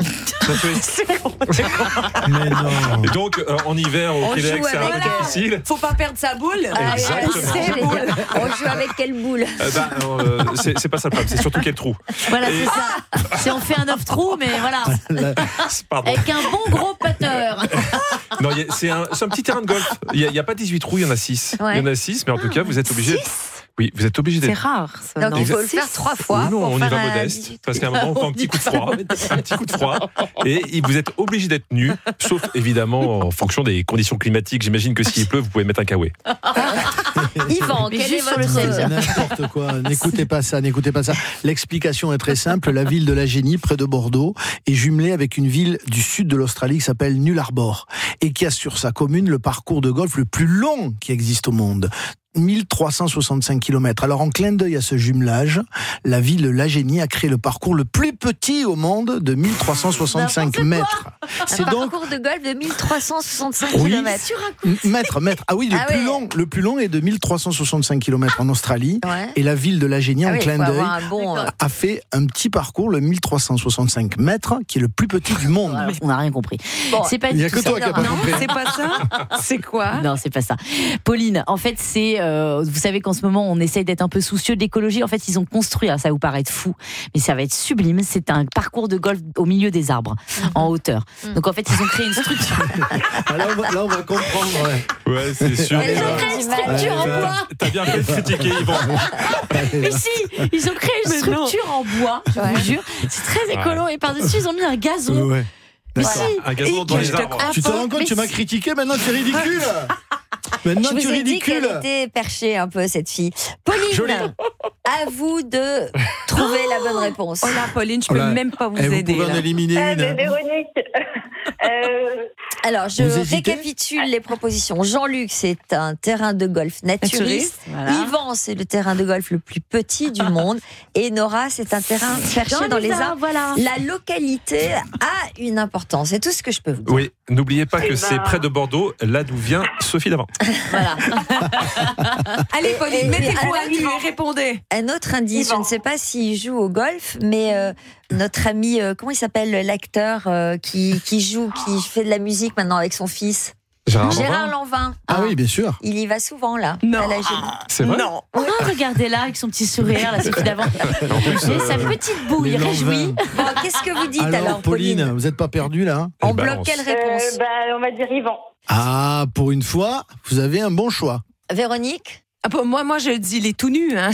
Mais non. Et donc, en hiver au Québec, c'est un peu difficile. Faut pas perdre sa boule. Exactement. On joue avec quelle boule ? C'est pas ça le problème, c'est surtout quel trou. Voilà, c'est ça. Si on fait un 9 trous, mais voilà. Pardon. Avec un bon gros putter. Non, c'est un petit terrain de golf. Il n'y a pas 18 trous, il y en a 6. Ouais. Il y en a 6, mais en tout cas, vous êtes obligé. Oui, vous êtes obligé d'être. C'est rare, ça. Donc il faut le faire 3 fois. Non, pour on y faire va un modeste, 18. parce qu'à un moment, on prend un petit coup de froid, et vous êtes obligé d'être nu, sauf évidemment en fonction des conditions climatiques. J'imagine que s'il pleut, vous pouvez mettre un caouet. Yvan, quel est votre... N'importe quoi, n'écoutez pas ça. L'explication est très simple. La ville de La Génie, près de Bordeaux, est jumelée avec une ville du sud de l'Australie qui s'appelle Nullarbor et qui a sur sa commune le parcours de golf le plus long qui existe au monde. 1365 km. Alors, en clin d'œil à ce jumelage, la ville de La Génie a créé le parcours le plus petit au monde de 1365 mètres. C'est donc parcours de golf de 1365 oui, km. Mètres. Ah oui, le plus long est de 1365 km en Australie. Ouais. Et la ville de La Génie, en clin d'œil, a fait un petit parcours, le 1365 mètres, qui est le plus petit du monde. Alors, on n'a rien compris. Bon, c'est pas il n'y a que toi qui n'as pas compris. C'est pas ça. C'est quoi? Non, c'est pas ça. Pauline, en fait, c'est vous savez qu'en ce moment, on essaye d'être un peu soucieux de l'écologie. En fait, ils ont construit, ça va vous paraître fou, mais ça va être sublime. C'est un parcours de golf au milieu des arbres, en hauteur. Donc, en fait, ils ont créé une structure. Là, on va comprendre. Ouais, c'est sûr. Ils ont créé une structure en bois. T'as bien fait de critiquer, Yvan. Mais si, ils ont créé une structure en bois, je vous jure. C'est très écolo. Et par-dessus, ils ont mis un gazon. Ouais. Mais D'accord. si, un gazon dans les arbres. Tu te rends compte, tu m'as critiqué, maintenant tu es ridicule. Maintenant je tu vous es ai dit ridicule. qu'elle était perchée un peu, cette fille. Pauline, à vous de trouver la bonne réponse. Oh là, Pauline, je peux même pas vous aider. Vous pouvez en éliminer une. Véronique. Alors, je récapitule les propositions. Jean-Luc, c'est un terrain de golf naturiste. Voilà. Yvan, c'est le terrain de golf le plus petit du monde. Et Nora, c'est un terrain perché dans les arbres. Voilà. La localité a une importance. C'est tout ce que je peux vous dire. Oui, n'oubliez pas que c'est près de Bordeaux, là d'où vient Sophie Davant. Voilà. Allez, Pauline, mettez-vous à nu et répondez. Un autre indice, je ne sais pas s'il joue au golf, mais notre ami, comment il s'appelle, l'acteur qui joue, qui fait de la musique maintenant avec son fils? Gérard Lanvin. Ah oui, bien sûr. Il y va souvent, là. Non. À la Génie. C'est vrai? Non. Oh, regardez-la avec son petit sourire, la Sophie Davant. Et sa petite bouille réjouie. Bon, qu'est-ce que vous dites alors, Pauline, vous n'êtes pas perdue là? On bloque quelle réponse? On va dire Yvan. Ah, pour une fois, vous avez un bon choix. Véronique? Moi, je dis il est tout nu. Hein.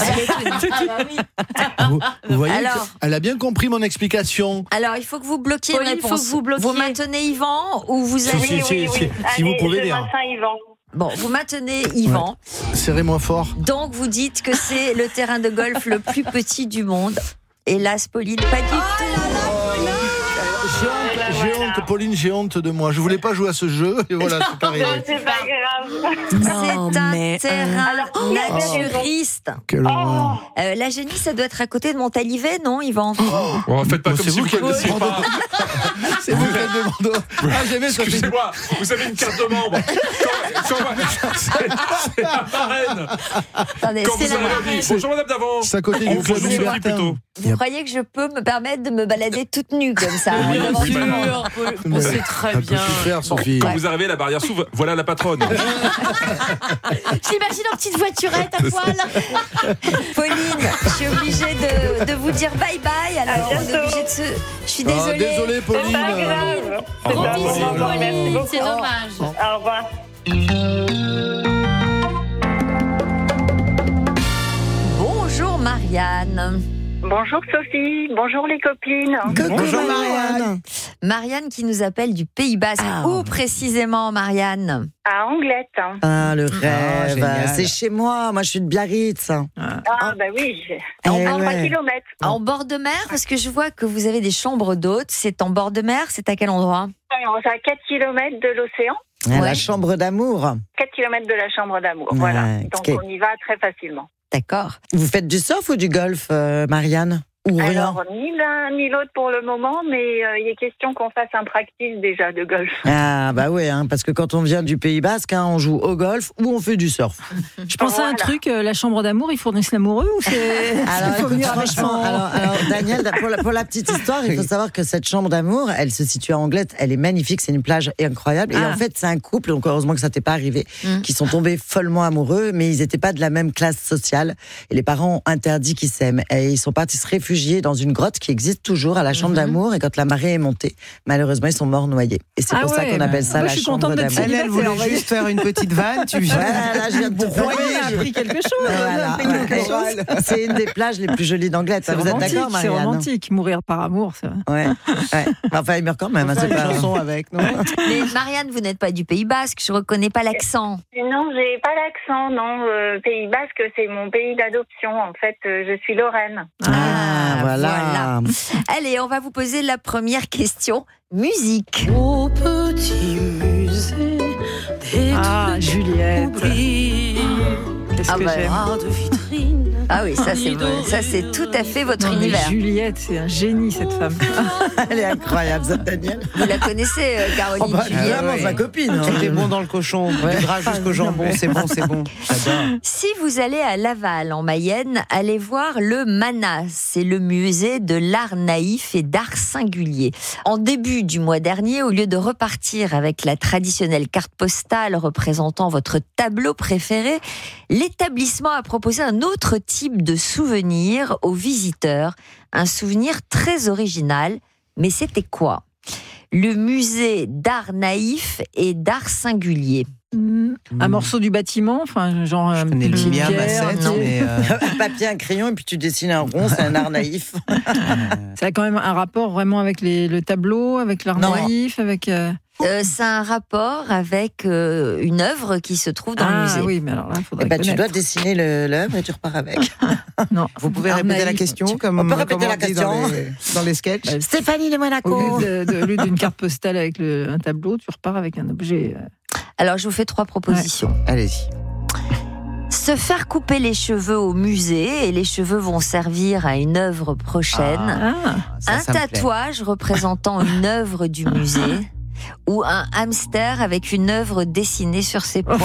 Vous voyez, alors, elle a bien compris mon explication. Alors, il faut que vous bloquiez Pauline, une réponse. faut que vous bloquiez. Vous maintenez Yvan ou vous avez... Si vous pouvez dire. Yvan. Bon, vous maintenez Yvan. Ouais. Serrez-moi fort. Donc, vous dites que c'est le terrain de golf le plus petit du monde. Hélas, Pauline, pas du tout. J'ai honte, Pauline, j'ai honte de moi. Je voulais pas jouer à ce jeu et voilà, c'est pas arrivé. Non, c'est pas grave. C'est un terrain naturiste. Quelle horreur. La Génie, ça doit être à côté de Montalivet, non, Yvan? Bon, faites pas comme si vous connaissiez pas. C'est vous qui êtes de Bordeaux. Ah, j'aimais ça. Excusez-moi, vous avez une carte de membre. C'est la marraine. Attendez, Quand c'est vous la avez dit, bonjour Madame Davant. C'est à côté du club libertin. Vous croyez que je peux me permettre de me balader toute nue comme ça? Oui, devant oui, tout le madame. monde. C'est très Ça peut bien. suffire, Sophie. Quand vous arrivez, la barrière s'ouvre. Voilà la patronne. J'imagine en petite voiturette à poil. Pauline, je suis obligée de vous dire bye bye. Alors, on est obligé de se... Je suis désolée. Désolé, Pauline. C'est pas grave. Au revoir, Pauline. Merci beaucoup. C'est dommage. Au revoir. Bonjour Marianne. Bonjour Sophie, bonjour les copines. Bonjour Marianne. Marianne qui nous appelle du Pays Basque. Où précisément, Marianne? À Anglette. Ah, le rêve. génial. C'est chez moi. Moi, je suis de Biarritz. Ah, bah oui. Eh En 3 ouais. kilomètres. En bord de mer, parce que je vois que vous avez des chambres d'hôtes. C'est en bord de mer, c'est à quel endroit? C'est à 4 kilomètres de l'océan. Ah, Ouais. La chambre d'amour. 4 kilomètres de la chambre d'amour. Ouais, Voilà. Donc ok. on y va très facilement. D'accord. Vous faites du surf ou du golf, Marianne? Ou rien? Alors, ni l'un ni l'autre pour le moment, mais il est question qu'on fasse un practice déjà de golf. Ah, bah oui, hein, parce que quand on vient du Pays Basque, hein, on joue au golf ou on fait du surf. Je pensais à un truc, la chambre d'amour, ils fournissent l'amoureux ou c'est. Alors, faut écoute, venir avec franchement, alors, Daniel, pour la petite histoire, il faut savoir que cette chambre d'amour, elle se situe à Anglette, elle est magnifique, c'est une plage incroyable. Et Ah. en fait, c'est un couple, donc heureusement que ça t'est pas arrivé, qui sont tombés follement amoureux, mais ils n'étaient pas de la même classe sociale. Et les parents ont interdit qu'ils s'aiment. Et ils sont partis se réfugier réfugiés dans une grotte qui existe toujours à la Chambre d'amour. Et quand la marée est montée, malheureusement, ils sont morts noyés. Et c'est pour ça qu'on appelle ça la Chambre d'amour. Elle voulait juste faire une petite vanne. Tu viens. Voilà, je viens de te a appris quelque chose. Voilà. C'est une des plages les plus jolies d'Angleterre. Vous êtes d'accord, Marianne? C'est romantique, mourir par amour. C'est vrai. Ouais. Enfin, il meurt quand même. C'est pas chanson avec. Non. Mais Marianne, vous n'êtes pas du Pays Basque. Je reconnais pas l'accent. Non, j'ai pas l'accent. Non, Pays Basque, c'est mon pays d'adoption. En fait, je suis lorraine. Voilà. Allez, on va vous poser la première question. Musique. Au petit musée des Juliette. Qu'est-ce que j'aime. De vitrine. Ah oui, ça c'est tout à fait votre univers. Juliette, c'est un génie cette femme. Elle est incroyable, cette Danielle. Vous la connaissez, Caroline Juliette? Vraiment sa copine. Tout est bon dans le cochon, du gras jusqu'au jambon, c'est bon. J'adore. Si vous allez à Laval, en Mayenne, allez voir le MANA. C'est le musée de l'art naïf et d'art singulier. En début du mois dernier, au lieu de repartir avec la traditionnelle carte postale représentant votre tableau préféré, l'établissement a proposé un autre type de souvenir aux visiteurs. Un souvenir très original, mais c'était quoi? Le musée d'art naïf et d'art singulier. Un morceau du bâtiment, enfin genre je connais le bien Bassett, mais un papier, un crayon et puis tu dessines un rond, c'est un art naïf. Ça a quand même un rapport vraiment avec le tableau, avec l'art naïf, avec. C'est un rapport avec une œuvre qui se trouve dans le musée. Oui, mais alors là, faudrait tu dois dessiner l'œuvre et tu repars avec. Non, vous pouvez répéter la question comme on peut répéter la question dans les sketchs. Stéphanie de Monaco. Au lieu d'une carte postale avec un tableau, tu repars avec un objet. Alors, je vous fais 3 propositions. Ouais. Allez-y. Se faire couper les cheveux au musée et les cheveux vont servir à une œuvre prochaine. Un tatouage représentant une œuvre du musée. Ou un hamster avec une œuvre dessinée sur ses poils.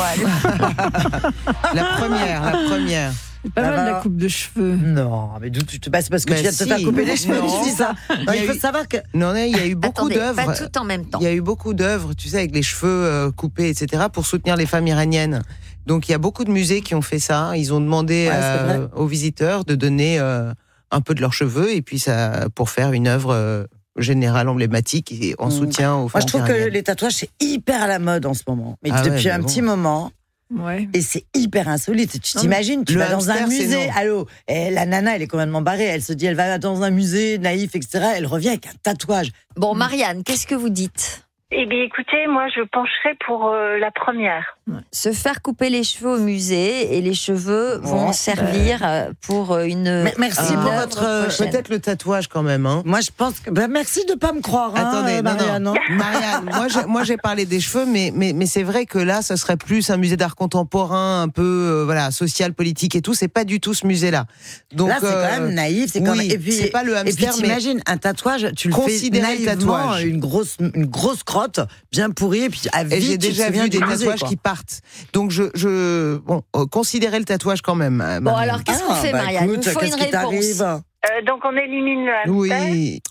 La première. C'est pas mal la coupe de cheveux. Non, mais d'où tu te passes parce que tu viens de te faire couper les cheveux. Tu dis ça. Il faut savoir que. Non, il y a eu beaucoup d'œuvres. Pas tout en même temps. Il y a eu beaucoup d'œuvres, tu sais, avec les cheveux coupés, etc., pour soutenir les femmes iraniennes. Donc il y a beaucoup de musées qui ont fait ça. Ils ont demandé aux visiteurs de donner un peu de leurs cheveux et puis ça pour faire une œuvre. Générale emblématique et en soutien aux femmes. Moi, je trouve que les tatouages, c'est hyper à la mode en ce moment. Mais depuis un petit moment. Ouais. Et c'est hyper insolite. Tu t'imagines, tu vas dans un musée. Allô, la nana, elle est complètement barrée. Elle se dit, elle va dans un musée naïf, etc. Elle revient avec un tatouage. Bon, Marianne, qu'est-ce que vous dites? Eh bien, écoutez, moi, je pencherais pour la première. Se faire couper les cheveux au musée et les cheveux vont servir pour une. Merci pour votre. Peut-être le tatouage quand même. Hein. Moi, je pense que. merci de ne pas me croire. Attendez, Marianne. non. Marianne, moi, j'ai parlé des cheveux, mais c'est vrai que là, ce serait plus un musée d'art contemporain, un peu social, politique et tout. C'est pas du tout ce musée-là. Donc là, c'est quand même naïf. C'est quand même. Et puis, c'est pas le hamster. Et puis, t'imagines un tatouage, tu le fais naïvement, une grosse crotte bien pourrie, et puis à vie, j'ai déjà vu des tatouages qui partent. Donc considérez le tatouage quand même. Bon, alors qu'est-ce qu'on fait, Marianne? Il nous faut une réponse. Donc on élimine le hamster. Oui.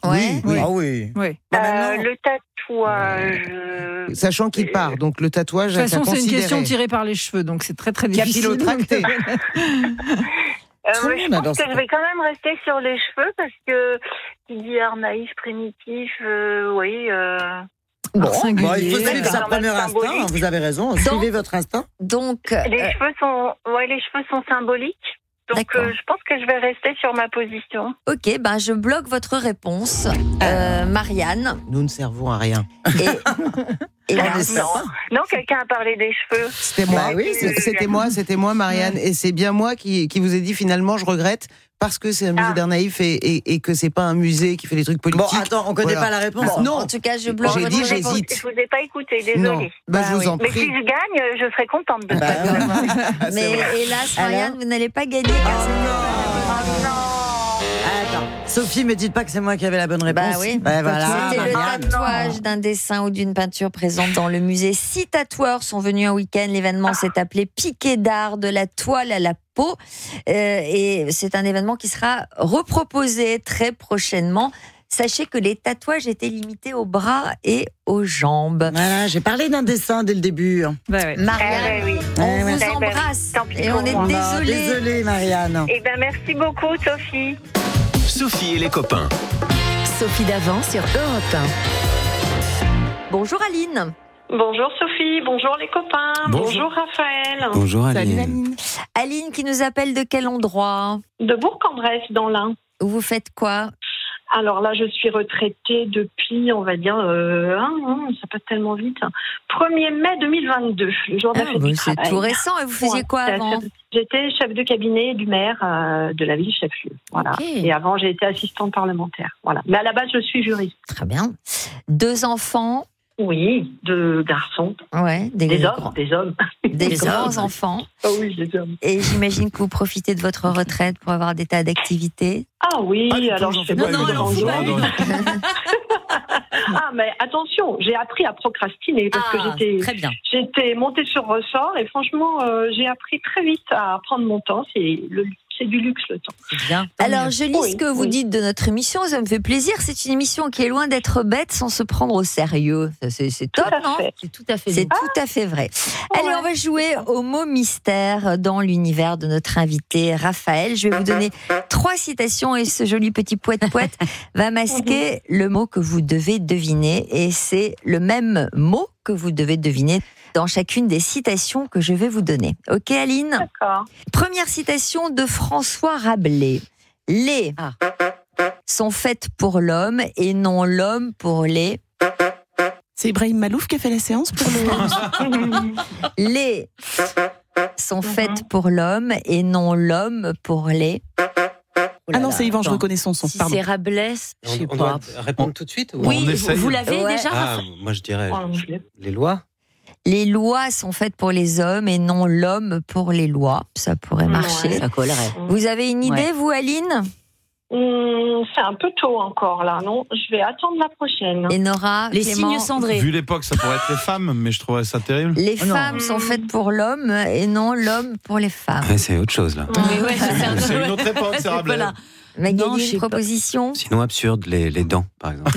Le tatouage. Sachant qu'il part, donc le tatouage. De toute façon, c'est une question tirée par les cheveux, donc c'est très très difficile. Capillotracté. Je pense que je vais quand même rester sur les cheveux parce que qui dit art naïf, primitif, Bon, il faut suivre sa première instinct, vous avez raison, suivez votre instinct. Donc, les cheveux sont symboliques. Donc, je pense que je vais rester sur ma position. Ok, je bloque votre réponse, Marianne. Nous ne servons à rien. Non, quelqu'un a parlé des cheveux. C'était moi, Marianne. Et c'est bien moi qui vous ai dit finalement, je regrette. Parce que c'est un musée d'art naïf et que c'est pas un musée qui fait des trucs politiques. Bon, attends, on connaît pas la réponse. Non, en tout cas, je bloque. J'ai dit, j'hésite. Je vous ai pas écouté, désolée. Je vous en prie. Mais si je gagne, je serai contente de ça. Mais hélas, Marianne, vous n'allez pas gagner. Attends, Sophie, me dites pas que c'est moi qui avais la bonne réponse. C'était le tatouage d'un dessin ou d'une peinture présente dans le musée. 6 tatoueurs sont venus un week-end. L'événement s'est appelé Piqué d'art de la toile à la peau. Et c'est un événement qui sera reproposé très prochainement. Sachez que les tatouages étaient limités aux bras et aux jambes. Voilà, j'ai parlé d'un dessin dès le début. Marianne, on vous embrasse et on est désolé. Désolé, Marianne. Merci beaucoup, Sophie. Sophie et les copains. Sophie Davant sur Europe 1. Bonjour Aline. Bonjour Sophie, bonjour les copains, bonjour Raphaël. Bonjour Aline. Salut Aline. Aline qui nous appelle de quel endroit ? De Bourg-en-Bresse dans l'Ain. Vous faites quoi ? Alors là, je suis retraitée depuis, on va dire, ça passe tellement vite, 1er mai 2022, le jour de la fête du travail. C'est tout récent. Et vous faisiez quoi avant ? J'étais chef de cabinet du maire de la ville chef-lieu. Voilà. Okay. Et avant, j'ai été assistante parlementaire. Voilà. Mais à la base, je suis juriste. Très bien. 2 enfants ? Oui, 2 garçons. Ouais, des hommes. Des grands enfants. Ah oui, des hommes. Et j'imagine que vous profitez de votre retraite pour avoir des tas d'activités. Ah oui, alors je fais pas non. Ah, mais attention, j'ai appris à procrastiner parce que j'étais montée sur ressort et franchement, j'ai appris très vite à prendre mon temps. C'est du luxe le temps. Bien. Alors je lis ce que vous dites de notre émission, ça me fait plaisir. C'est une émission qui est loin d'être bête sans se prendre au sérieux. C'est top, non ? C'est tout à fait. C'est tout à fait vrai. Allez, on va jouer au mot mystère dans l'univers de notre invité Raphaël. Je vais vous donner 3 citations et ce joli petit poète-poète va masquer le mot que vous devez deviner. Et c'est le même mot que vous devez deviner dans chacune des citations que je vais vous donner. Ok, Aline ? D'accord. Première citation de François Rabelais. Les sont faites pour l'homme et non l'homme pour les... C'est Ibrahim Malouf qui a fait la séance pour le... Les sont faites pour l'homme et non l'homme pour les... Ah non, c'est Yvan, je reconnais son son. Si c'est Rabelais, je sais on pas. doit répondre tout de suite ou... Oui, vous l'avez déjà. Moi je dirais les lois. Les lois sont faites pour les hommes et non l'homme pour les lois. Ça pourrait marcher. Ça collerait. Vous avez une idée, vous, Aline ? C'est un peu tôt encore, là, non ? Je vais attendre la prochaine. Et Nora, les Clément, signes cendrés. Vu l'époque, ça pourrait être les femmes, mais je trouverais ça terrible. Les femmes sont faites pour l'homme et non l'homme pour les femmes. Ouais, c'est autre chose, là. C'est une autre époque, c'est Rabelais. Magali, une proposition ? Sinon absurde, les dents, par exemple.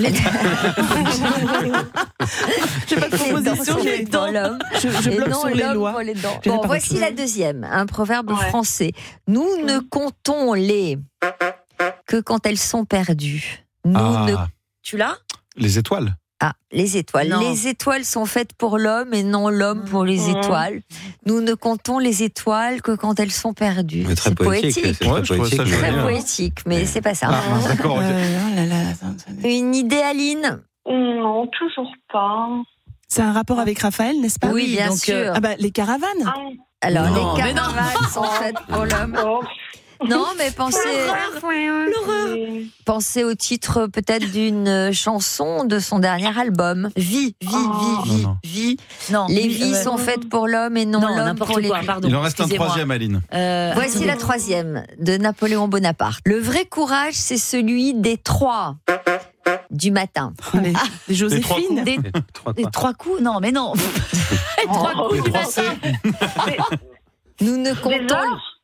J'ai pas de proposition, j'ai les dents. Je bloque sur les lois. Bon, voici la deuxième, un proverbe français. Nous ne comptons les que quand elles sont perdues. Tu l'as ? Les étoiles. Les étoiles. Non. Les étoiles sont faites pour l'homme et non l'homme pour les étoiles. Nous ne comptons les étoiles que quand elles sont perdues. Mais très c'est poétique. Très poétique, mais c'est pas ça. D'accord. Une idée, Aline ? Non, toujours pas. C'est un rapport avec Raphaël, n'est-ce pas ? Oui, bien sûr. Ah bah, les caravanes. Alors, les caravanes sont faites pour l'homme. Non, mais pensez au titre peut-être d'une chanson de son dernier album. Vie. Non. Les vies sont faites pour l'homme et non l'homme pour les vies. Il en reste un troisième, Aline. Voici la troisième de Napoléon Bonaparte. Le vrai courage, c'est celui des 3 du matin. Les Joséphine. Des 3 coups. Non, mais non. 3 coups du matin. Nous ne comptons...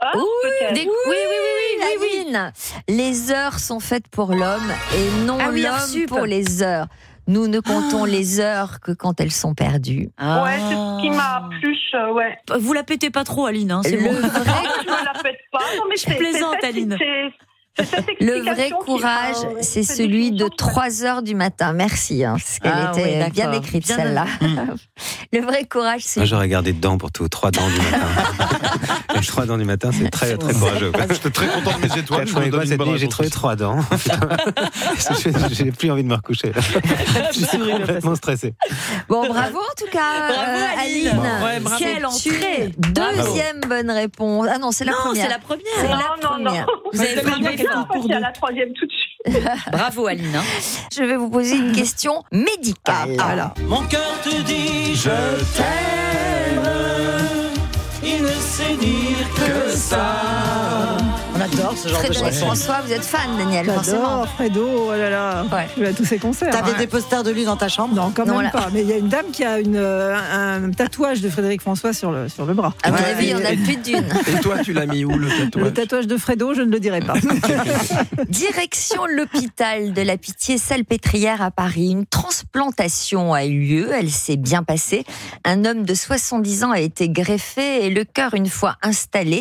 Oui. Les heures sont faites pour l'homme et non l'homme pour les heures. Nous ne comptons les heures que quand elles sont perdues. Ouais, c'est ce qui m'a plu. Ouais. Vous la pétez pas trop, Aline. Hein, c'est bon. Je ne la pète pas. Non, mais je plaisante, Aline. Le vrai courage, c'est celui de 3 heures du matin. Merci, parce qu'elle était bien écrite, celle-là. Le vrai courage, c'est... Moi, j'aurais gardé dedans pour tout, 3 dents du matin. Et 3 dents du matin, c'est très, très courageux. J'étais très content de mes étoiles. Cette nuit, j'ai trouvé 3 dents. J'ai plus envie de me recoucher. Je suis complètement stressé. Bon, bravo en tout cas, Aline. Quelle entrée. Deuxième bonne réponse. Ah non, c'est la première. C'est la première. Non. Vous avez passer à la troisième tout de suite. Bravo Aline. Je vais vous poser une question médicale. Voilà. Mon cœur te dit je t'aime, il ne sait dire que ça. On adore ce genre de chanson. François, vous êtes fan, Daniel, forcément. J'adore Fredo, oh là là. Je vais à tous ses concerts. T'avais des posters de lui dans ta chambre ? Non, quand même pas. Mais il y a une dame qui a un tatouage de Frédéric François sur le bras. À mon avis, il y en a plus d'une. Et toi, tu l'as mis où, le tatouage ? Le tatouage de Fredo, je ne le dirai pas. Direction l'hôpital de la Pitié-Salpêtrière à Paris. Une transplantation a eu lieu, elle s'est bien passée. Un homme de 70 ans a été greffé et le cœur, une fois installé,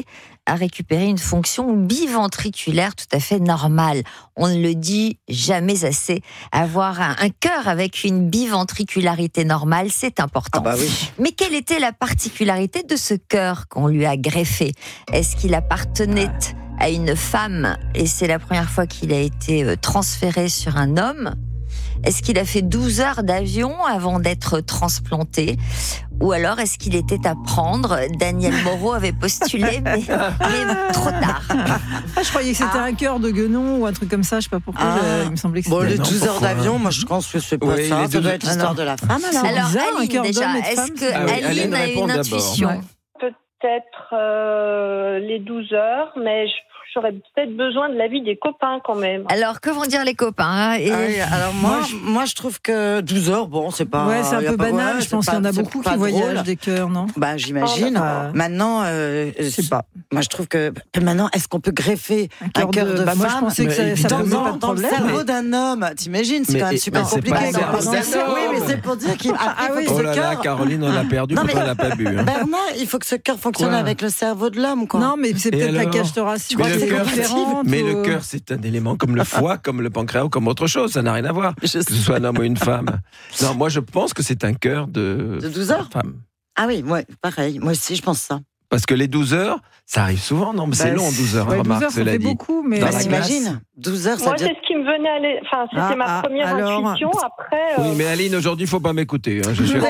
a récupéré une fonction biventriculaire tout à fait normale. On ne le dit jamais assez. Avoir un cœur avec une biventricularité normale, c'est important. Ah bah oui. Mais quelle était la particularité de ce cœur qu'on lui a greffé ? Est-ce qu'il appartenait à une femme et c'est la première fois qu'il a été transféré sur un homme ? Est-ce qu'il a fait 12 heures d'avion avant d'être transplanté ? Ou alors, est-ce qu'il était à prendre ? Daniel Moreau avait postulé, mais trop tard. Je croyais que c'était un cœur de guenon ou un truc comme ça, je sais pas pourquoi. Il me semblait que c'était... les 12 heures d'avion, moi je pense que c'est pas ça. Ça doit être l'histoire de la femme alors. Alors, Aline, déjà, est-ce que Aline a une intuition ? Peut-être les 12 heures, mais j'aurais peut-être besoin de l'avis des copains quand même. Alors, que vont dire les copains alors moi, je trouve que 12 heures, bon, c'est pas... Ouais, c'est un peu banal, je pense qu'il y en a beaucoup qui voyagent des cœurs, non ? Bah, j'imagine. Maintenant, je sais pas. Moi, je trouve que maintenant, est-ce qu'on peut greffer un cœur de femme ? Moi, je pensais que ça posait pas de dans le cerveau d'un homme. T'imagines, c'est quand même super compliqué. Oui, mais c'est pour dire qu'il faut que ce cœur... Oh là là, Caroline, on l'a perdu quand on l'a pas bu. Bernard, il faut que ce cœur fonctionne avec le cerveau de l'homme, quoi. Non, mais c'est peut-être la cage thoracique. Mais le cœur, c'est un élément comme le foie, comme le pancréas ou comme autre chose. Ça n'a rien à voir. Que ce soit un homme ou une femme. Non, moi, je pense que c'est un cœur de 12 heures. Femme. Ah oui, pareil. Moi aussi, je pense ça. Parce que les 12 heures, ça arrive souvent. Non, mais c'est long, 12 heures. 12 heures, ça fait beaucoup. Mais t'imagines 12 heures, ça moi, c'est ce qui me venait à Enfin, c'était ma première intuition. Après. Oui, mais Aline, aujourd'hui, il ne faut pas m'écouter. Je suis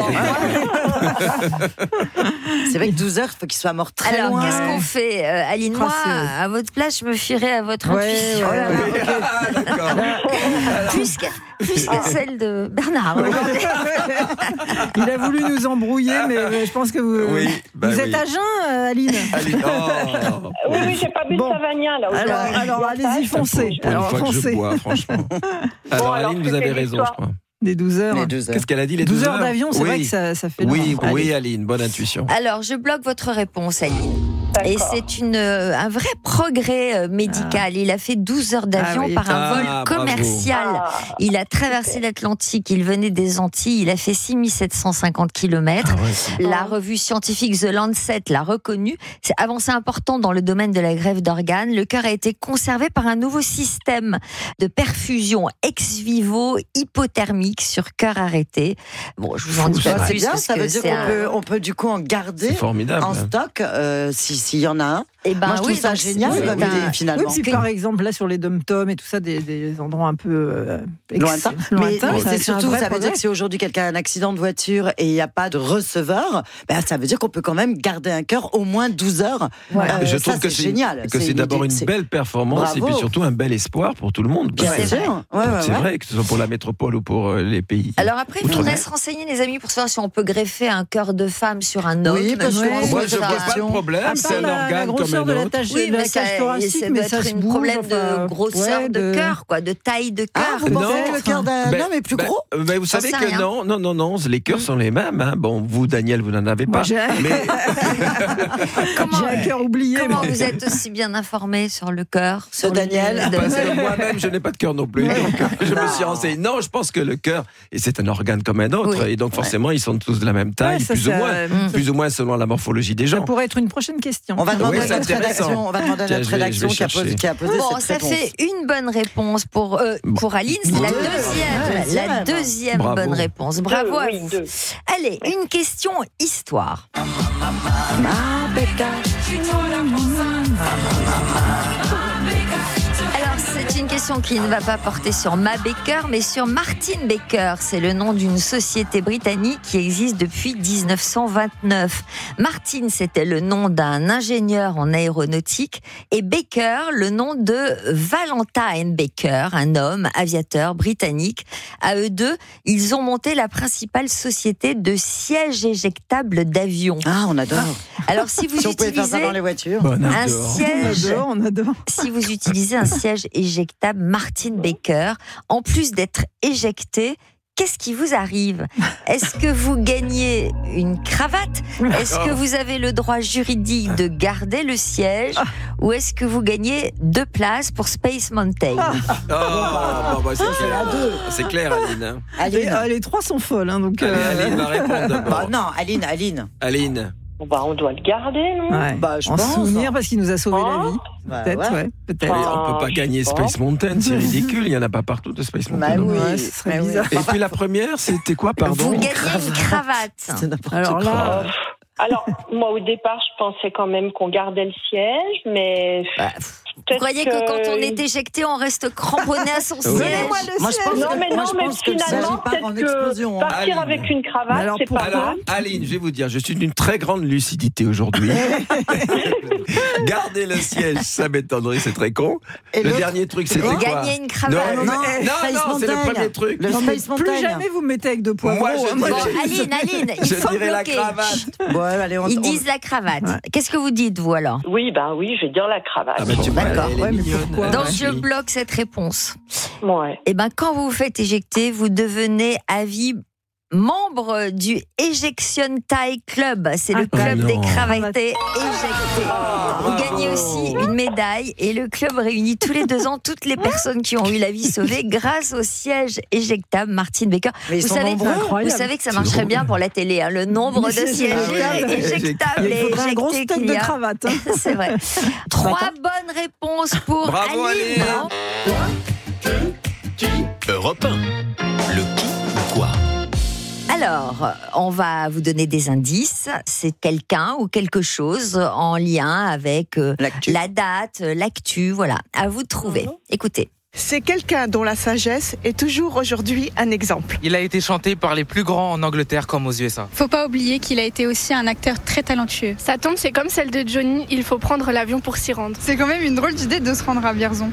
C'est vrai que 12 heures, il faut qu'il soit mort très loin. Alors, qu'est-ce qu'on fait, Aline ? Moi, à votre place, je me fierais à votre intuition. D'accord. Plus qu'à celle de Bernard. Il a voulu nous embrouiller, mais je pense que vous êtes à jeun, Aline. Oui, j'ai pas bu de Savagnin, là. Alors, allez-y, foncez. Une fois que je bois, franchement. Alors, Aline, vous avez raison, je crois. Des 12 heures. Qu'est-ce qu'elle a dit, les 12 heures d'avion, c'est vrai que ça fait long. Oui, Aline, bonne intuition. Alors, je bloque votre réponse, Aline. Et c'est un vrai progrès médical. Il a fait 12 heures d'avion par un vol commercial. Il a traversé l'Atlantique, il venait des Antilles, il a fait 6750 km. La revue scientifique The Lancet l'a reconnu. C'est avancé important dans le domaine de la greffe d'organes. Le cœur a été conservé par un nouveau système de perfusion ex vivo hypothermique sur cœur arrêté. Bon, je vous en dis pas plus. C'est bien, ça veut dire qu'on peut du coup en garder en stock s'il y en a un. Moi, je trouve ça génial comme idée, finalement. Oui, puis par exemple, là, sur les dom-toms et tout ça, des endroits un peu lointains. Mais c'est surtout, ça veut dire que si aujourd'hui quelqu'un a un accident de voiture et il n'y a pas de receveur, ça veut dire qu'on peut quand même garder un cœur au moins 12 heures. Je trouve que c'est génial. Que c'est d'abord une belle performance et puis surtout un bel espoir pour tout le monde. C'est vrai, que ce soit pour la métropole ou pour les pays. Alors après, il faudrait se renseigner, les amis, pour savoir si on peut greffer un cœur de femme sur un homme. Oui, parce que moi, je ne vois pas le problème. C'est un organe comme un autre. Oui, mais ça doit être un problème de grosseur de cœur, quoi, de taille de cœur. Vous pensez que le cœur d'un homme est plus gros ? Vous savez que non, les cœurs sont les mêmes. Bon, vous, Daniel, vous n'en avez pas. J'ai un cœur oublié. Comment vous êtes aussi bien informé sur le cœur, sur Daniel ? Parce que moi-même, je n'ai pas de cœur non plus. Donc, je me suis renseigné. Non, je pense que le cœur, c'est un organe comme un autre. Et donc, forcément, ils sont tous de la même taille, plus ou moins selon la morphologie des gens. Ça pourrait être une prochaine question. On va demander à notre rédaction. On va demander à notre rédaction qui a posé cette réponse. Ça fait une bonne réponse pour Aline. C'est la deuxième bonne réponse. Bravo à vous. Allez, une question histoire. C'est une question qui ne va pas porter sur Ma Baker, mais sur Martin Baker. C'est le nom d'une société britannique qui existe depuis 1929. Martin, c'était le nom d'un ingénieur en aéronautique, et Baker, le nom de Valentine Baker, un homme aviateur britannique. À eux deux, ils ont monté la principale société de sièges éjectables d'avions. Ah, on adore. Alors, si vous utilisez dans les voitures. un siège, on adore. Si vous utilisez un siège éjectable Martin Baker, en plus d'être éjecté, qu'est-ce qui vous arrive ? Est-ce que vous gagnez une cravate ? Est-ce que vous avez le droit juridique de garder le siège ? Ou est-ce que vous gagnez 2 places pour Space Mountain ? C'est clair, Aline. Les 3 sont folles. Donc Aline va répondre d'abord. Non, Aline. Aline. On doit le garder, non? Je pense. Souvenir parce qu'il nous a sauvé la vie. Peut-être, peut-être. On peut pas gagner Space Mountain, c'est ridicule. Il y en a pas partout de Space Mountain. Ce serait bizarre. Et puis la première, c'était quoi, pardon? Vous gagnez une cravate. Alors là. Alors, moi, au départ, je pensais quand même qu'on gardait le siège, mais... Vous croyez que quand on est éjecté, on reste cramponné à son siège? Moi, je pense que finalement, peut-être que partir avec une cravate, c'est pas mal. Aline, je vais vous dire, je suis d'une très grande lucidité aujourd'hui. Garder le siège, ça m'étonnerait, c'est très con. Et le dernier truc, c'était quoi? Gagner une cravate. Non, c'est le premier truc. Plus jamais vous me mettez avec de poivrons. Aline, il faut bloquer. La cravate. Ils disent la cravate. Qu'est-ce que vous dites, vous, alors? Oui, je vais dire la cravate. D'accord. Donc, je bloque cette réponse. Ouais. Et quand vous vous faites éjecter, vous devenez à vie membre du Ejection Tie Club. C'est le club des cravatés éjectés. Vous gagnez aussi une médaille et le club réunit tous les 2 ans toutes les personnes qui ont eu la vie sauvée grâce au siège éjectable Martine Baker. Vous savez que ça marcherait bien pour la télé, le nombre de sièges éjectables et éjectés. Un gros steak de cravate. C'est vrai. 3 bonnes réponses pour Aline. Europe 1. Le qui ou quoi? Alors, on va vous donner des indices. C'est quelqu'un ou quelque chose en lien avec la date, l'actu. Voilà, à vous de trouver. Écoutez. C'est quelqu'un dont la sagesse est toujours aujourd'hui un exemple. Il a été chanté par les plus grands en Angleterre comme aux USA. Faut pas oublier qu'il a été aussi un acteur très talentueux. Sa tombe, c'est comme celle de Johnny, il faut prendre l'avion pour s'y rendre. C'est quand même une drôle d'idée de se rendre à Vierzon.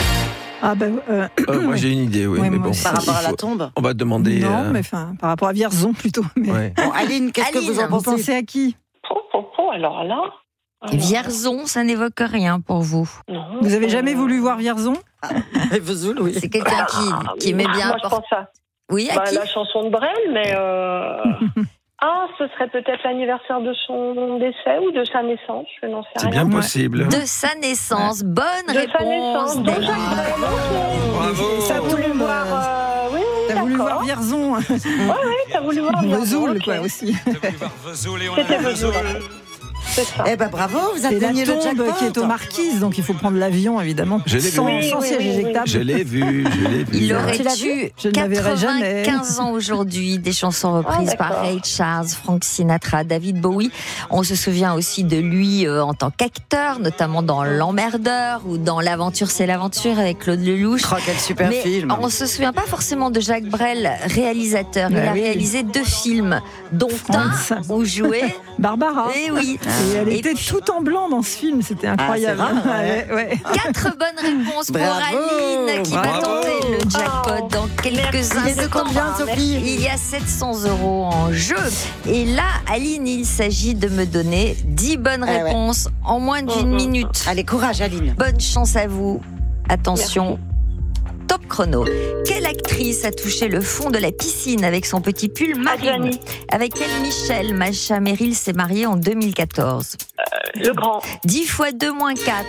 Moi j'ai une idée, oui. Mais bon, par rapport à la tombe. On va demander. Non, mais par rapport à Vierzon plutôt. Mais... Ouais. Bon, Aline, qu'est-ce que vous en pensez? Vous pensez à qui? Alors là. Vierzon, ça n'évoque rien pour vous. Non, vous avez jamais voulu voir Vierzon? Oui. C'est quelqu'un qui aimait bien. Moi, je pense à. Oui, à qui? La chanson de Brel, mais. Ce serait peut-être l'anniversaire de son décès ou de sa naissance, je n'en sais rien. C'est bien possible. De sa naissance, bonne réponse. Bravo. Ça a voulu voir. T'as voulu voir Vierzon. Oui, t'as voulu voir Vierzon. Vesoul, quoi, aussi. C'était Vesoul. Bravo, vous avez gagné le jackpot. C'est la tombe qui est aux Marquises, donc il faut prendre l'avion, évidemment. Sans siège éjectable. Je l'ai vu. Il aurait eu 95 ans aujourd'hui, des chansons reprises par Ray Charles, Frank Sinatra, David Bowie. On se souvient aussi de lui en tant qu'acteur, notamment dans L'Emmerdeur ou dans L'Aventure, c'est l'aventure avec Claude Lelouch. Quel super film. On se souvient pas forcément de Jacques Brel, réalisateur. Il a réalisé 2 films, dont un où jouait Barbara. Et oui. Et elle était tout en blanc dans ce film, c'était incroyable. 4 bonnes réponses pour Aline qui va tenter le jackpot dans quelques instants. Il est de combien, Sophie? Il y a 700 € en jeu. Et là, Aline, il s'agit de me donner 10 bonnes réponses en moins d'une minute. Allez, courage, Aline. Bonne chance à vous. Attention. Top chrono. Quelle actrice a touché le fond de la piscine avec son petit pull marine? Avec quel Michel Macha Merrill s'est mariée en 2014? Le grand. 10 x 2 moins 4.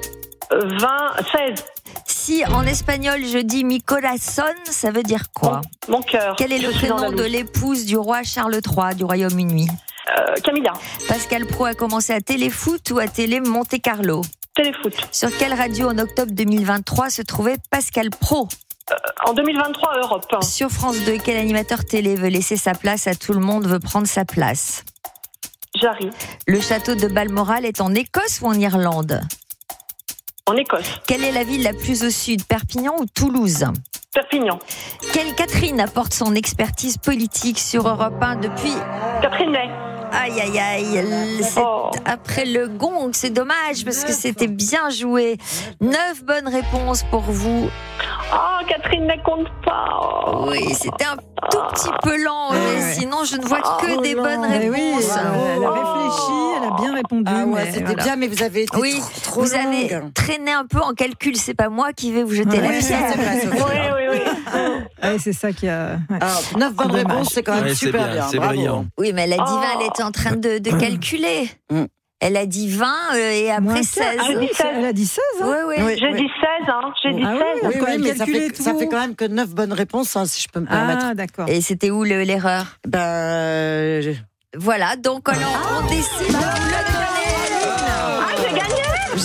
16. Si en espagnol je dis mi corazón, ça veut dire quoi? Mon cœur. Quel est le prénom de l'épouse du roi Charles III du Royaume-Uni? Camilla. Pascal Praud a commencé à Téléfoot ou à Télé Monte Carlo? Téléfoot. Sur quelle radio en octobre 2023 se trouvait Pascal Praud? En 2023, Europe 1. Sur France 2, quel animateur télé veut laisser sa place à tout le monde, veut prendre sa place? J'arrive. Le château de Balmoral est en Écosse ou en Irlande? En Écosse. Quelle est la ville la plus au sud, Perpignan ou Toulouse? Perpignan. Quelle Catherine apporte son expertise politique sur Europe 1 depuis... Catherine Ney. Aïe, aïe, aïe. Après le gong, c'est dommage parce que c'était bien joué. 9 bonnes réponses pour vous. Catherine ne compte pas. Oui, c'était un tout petit peu lent, mais sinon je ne vois que des bonnes réponses. Oui, elle a réfléchi, elle a bien répondu. C'était bien, mais vous avez été trop vous avez traîné un peu en calcul. C'est pas moi qui vais vous jeter la pierre. Oui. C'est ça qui a. 9 bonnes réponses, c'est quand même super bien. C'est brillant. Oui, mais la diva, elle était en train de calculer. Elle a dit 20 et après 16. Elle a dit 16 hein? Oui. J'ai dit 16. J'ai dit 16. Oui, mais ça fait quand même que 9 bonnes réponses, si je peux me permettre. Ah, d'accord. Et c'était où l'erreur? Voilà, donc on décide de vous le donner. Ah, j'ai gagné.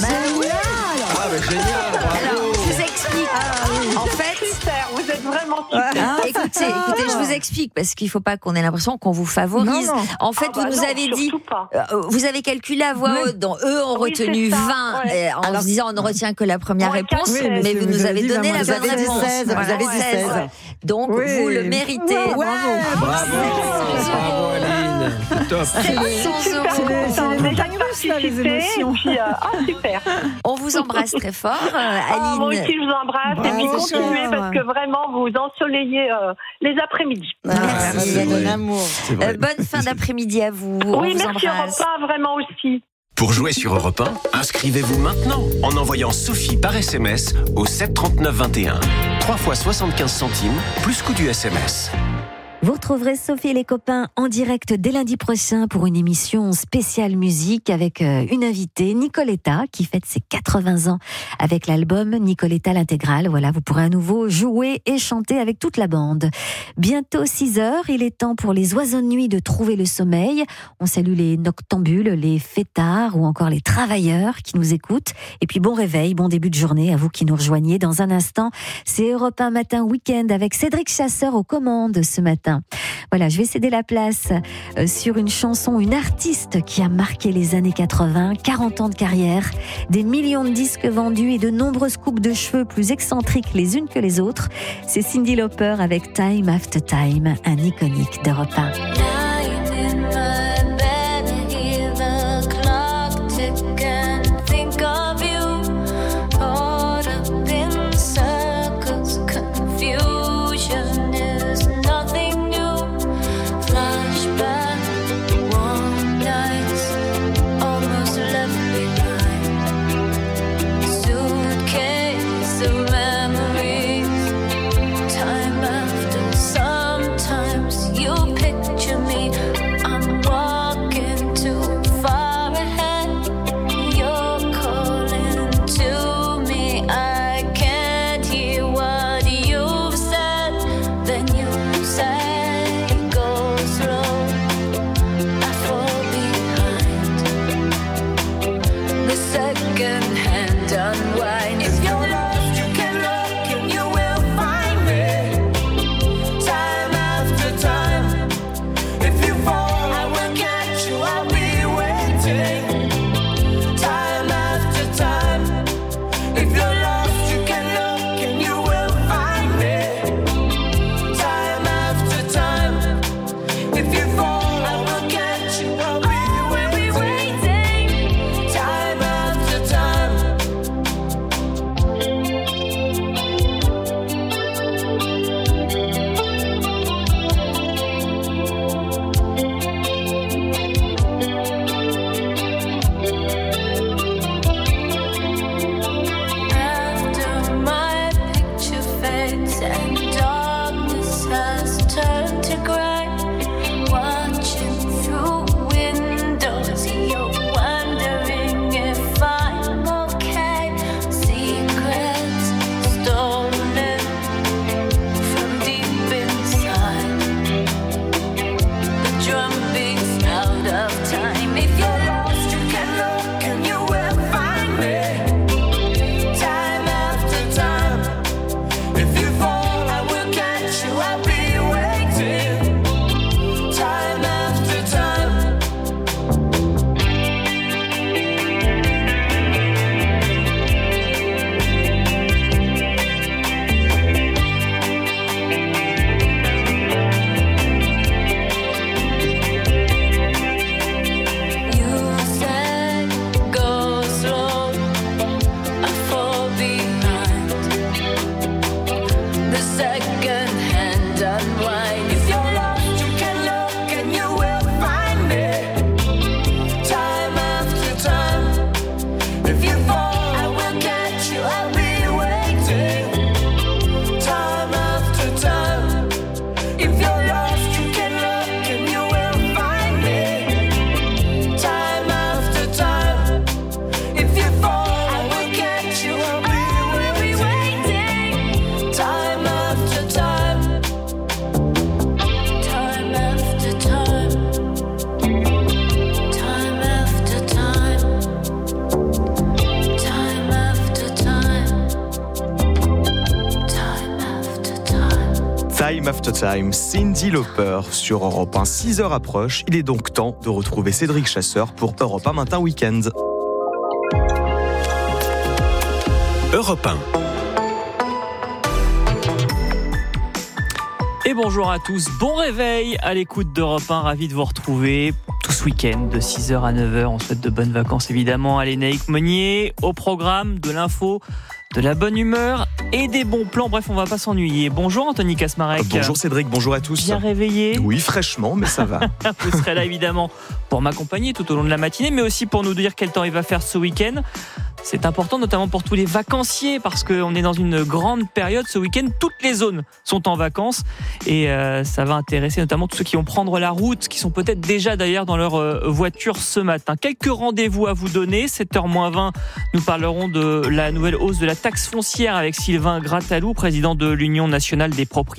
Génial. Alors, je vous explique. En fait, super, vous êtes vraiment super. Écoutez, je vous explique parce qu'il ne faut pas qu'on ait l'impression qu'on vous favorise. Non. En fait, vous nous avez dit, vous avez calculé à voix haute. Eux ont retenu 20 en se disant on ne retient que la première réponse, mais vous nous avez donné la bonne réponse. Vous avez dit 16. Donc vous le méritez. Bravo Aline. Top. C'est les montagnes russes, là, les émotions. Super. On vous embrasse très fort, Aline. Moi aussi, je vous embrasse. Et puis continuez parce que vraiment, vous ensoleillez les après-midi. Merci, bon amour. Bonne fin d'après-midi à vous. Oui, merci Europe 1, vraiment aussi. Pour jouer sur Europe 1, inscrivez-vous maintenant en envoyant Sophie par SMS au 7 39 21. 3 fois 75 centimes, plus coût du SMS. Vous retrouverez Sophie et les copains en direct dès lundi prochain pour une émission spéciale musique avec une invitée, Nicoletta, qui fête ses 80 ans avec l'album Nicoletta l'intégrale. Voilà, vous pourrez à nouveau jouer et chanter avec toute la bande. Bientôt 6h, il est temps pour les oiseaux de nuit de trouver le sommeil. On salue les noctambules, les fêtards ou encore les travailleurs qui nous écoutent. Et puis bon réveil, bon début de journée à vous qui nous rejoignez. Dans un instant, c'est Europe 1 Matin Week-end avec Cédric Chasseur aux commandes ce matin. Voilà, je vais céder la place sur une chanson, une artiste qui a marqué les années 80, 40 ans de carrière, des millions de disques vendus et de nombreuses coupes de cheveux plus excentriques les unes que les autres. C'est Cyndi Lauper avec Time After Time, un iconique d'Europe 1. Sometimes you picture me Time After Time, Cyndi Lauper sur Europe 1. 6h approche, il est donc temps de retrouver Cédric Chasseur pour Europe 1 Matin Week-end. Europe 1. Et bonjour à tous, bon réveil à l'écoute d'Europe 1, ravi de vous retrouver tout ce week-end de 6h à 9h. On souhaite de bonnes vacances évidemment à Lénaïque Monnier, au programme de l'info, de la bonne humeur et des bons plans. Bref, on va pas s'ennuyer. Bonjour Anthony Kasmarek. Bonjour Cédric, bonjour à tous. Bien réveillé? Oui, fraîchement, mais ça va. Vous serez là évidemment pour m'accompagner tout au long de la matinée, mais aussi pour nous dire quel temps il va faire ce week-end. C'est important, notamment pour tous les vacanciers, parce qu'on est dans une grande période. Ce week-end, toutes les zones sont en vacances et ça va intéresser notamment tous ceux qui vont prendre la route, qui sont peut-être déjà d'ailleurs dans leur voiture ce matin. Quelques rendez-vous à vous donner. 7h-20, nous parlerons de la nouvelle hausse de la taxe foncière avec Sylvain Grattalou, président de l'Union nationale des propriétaires.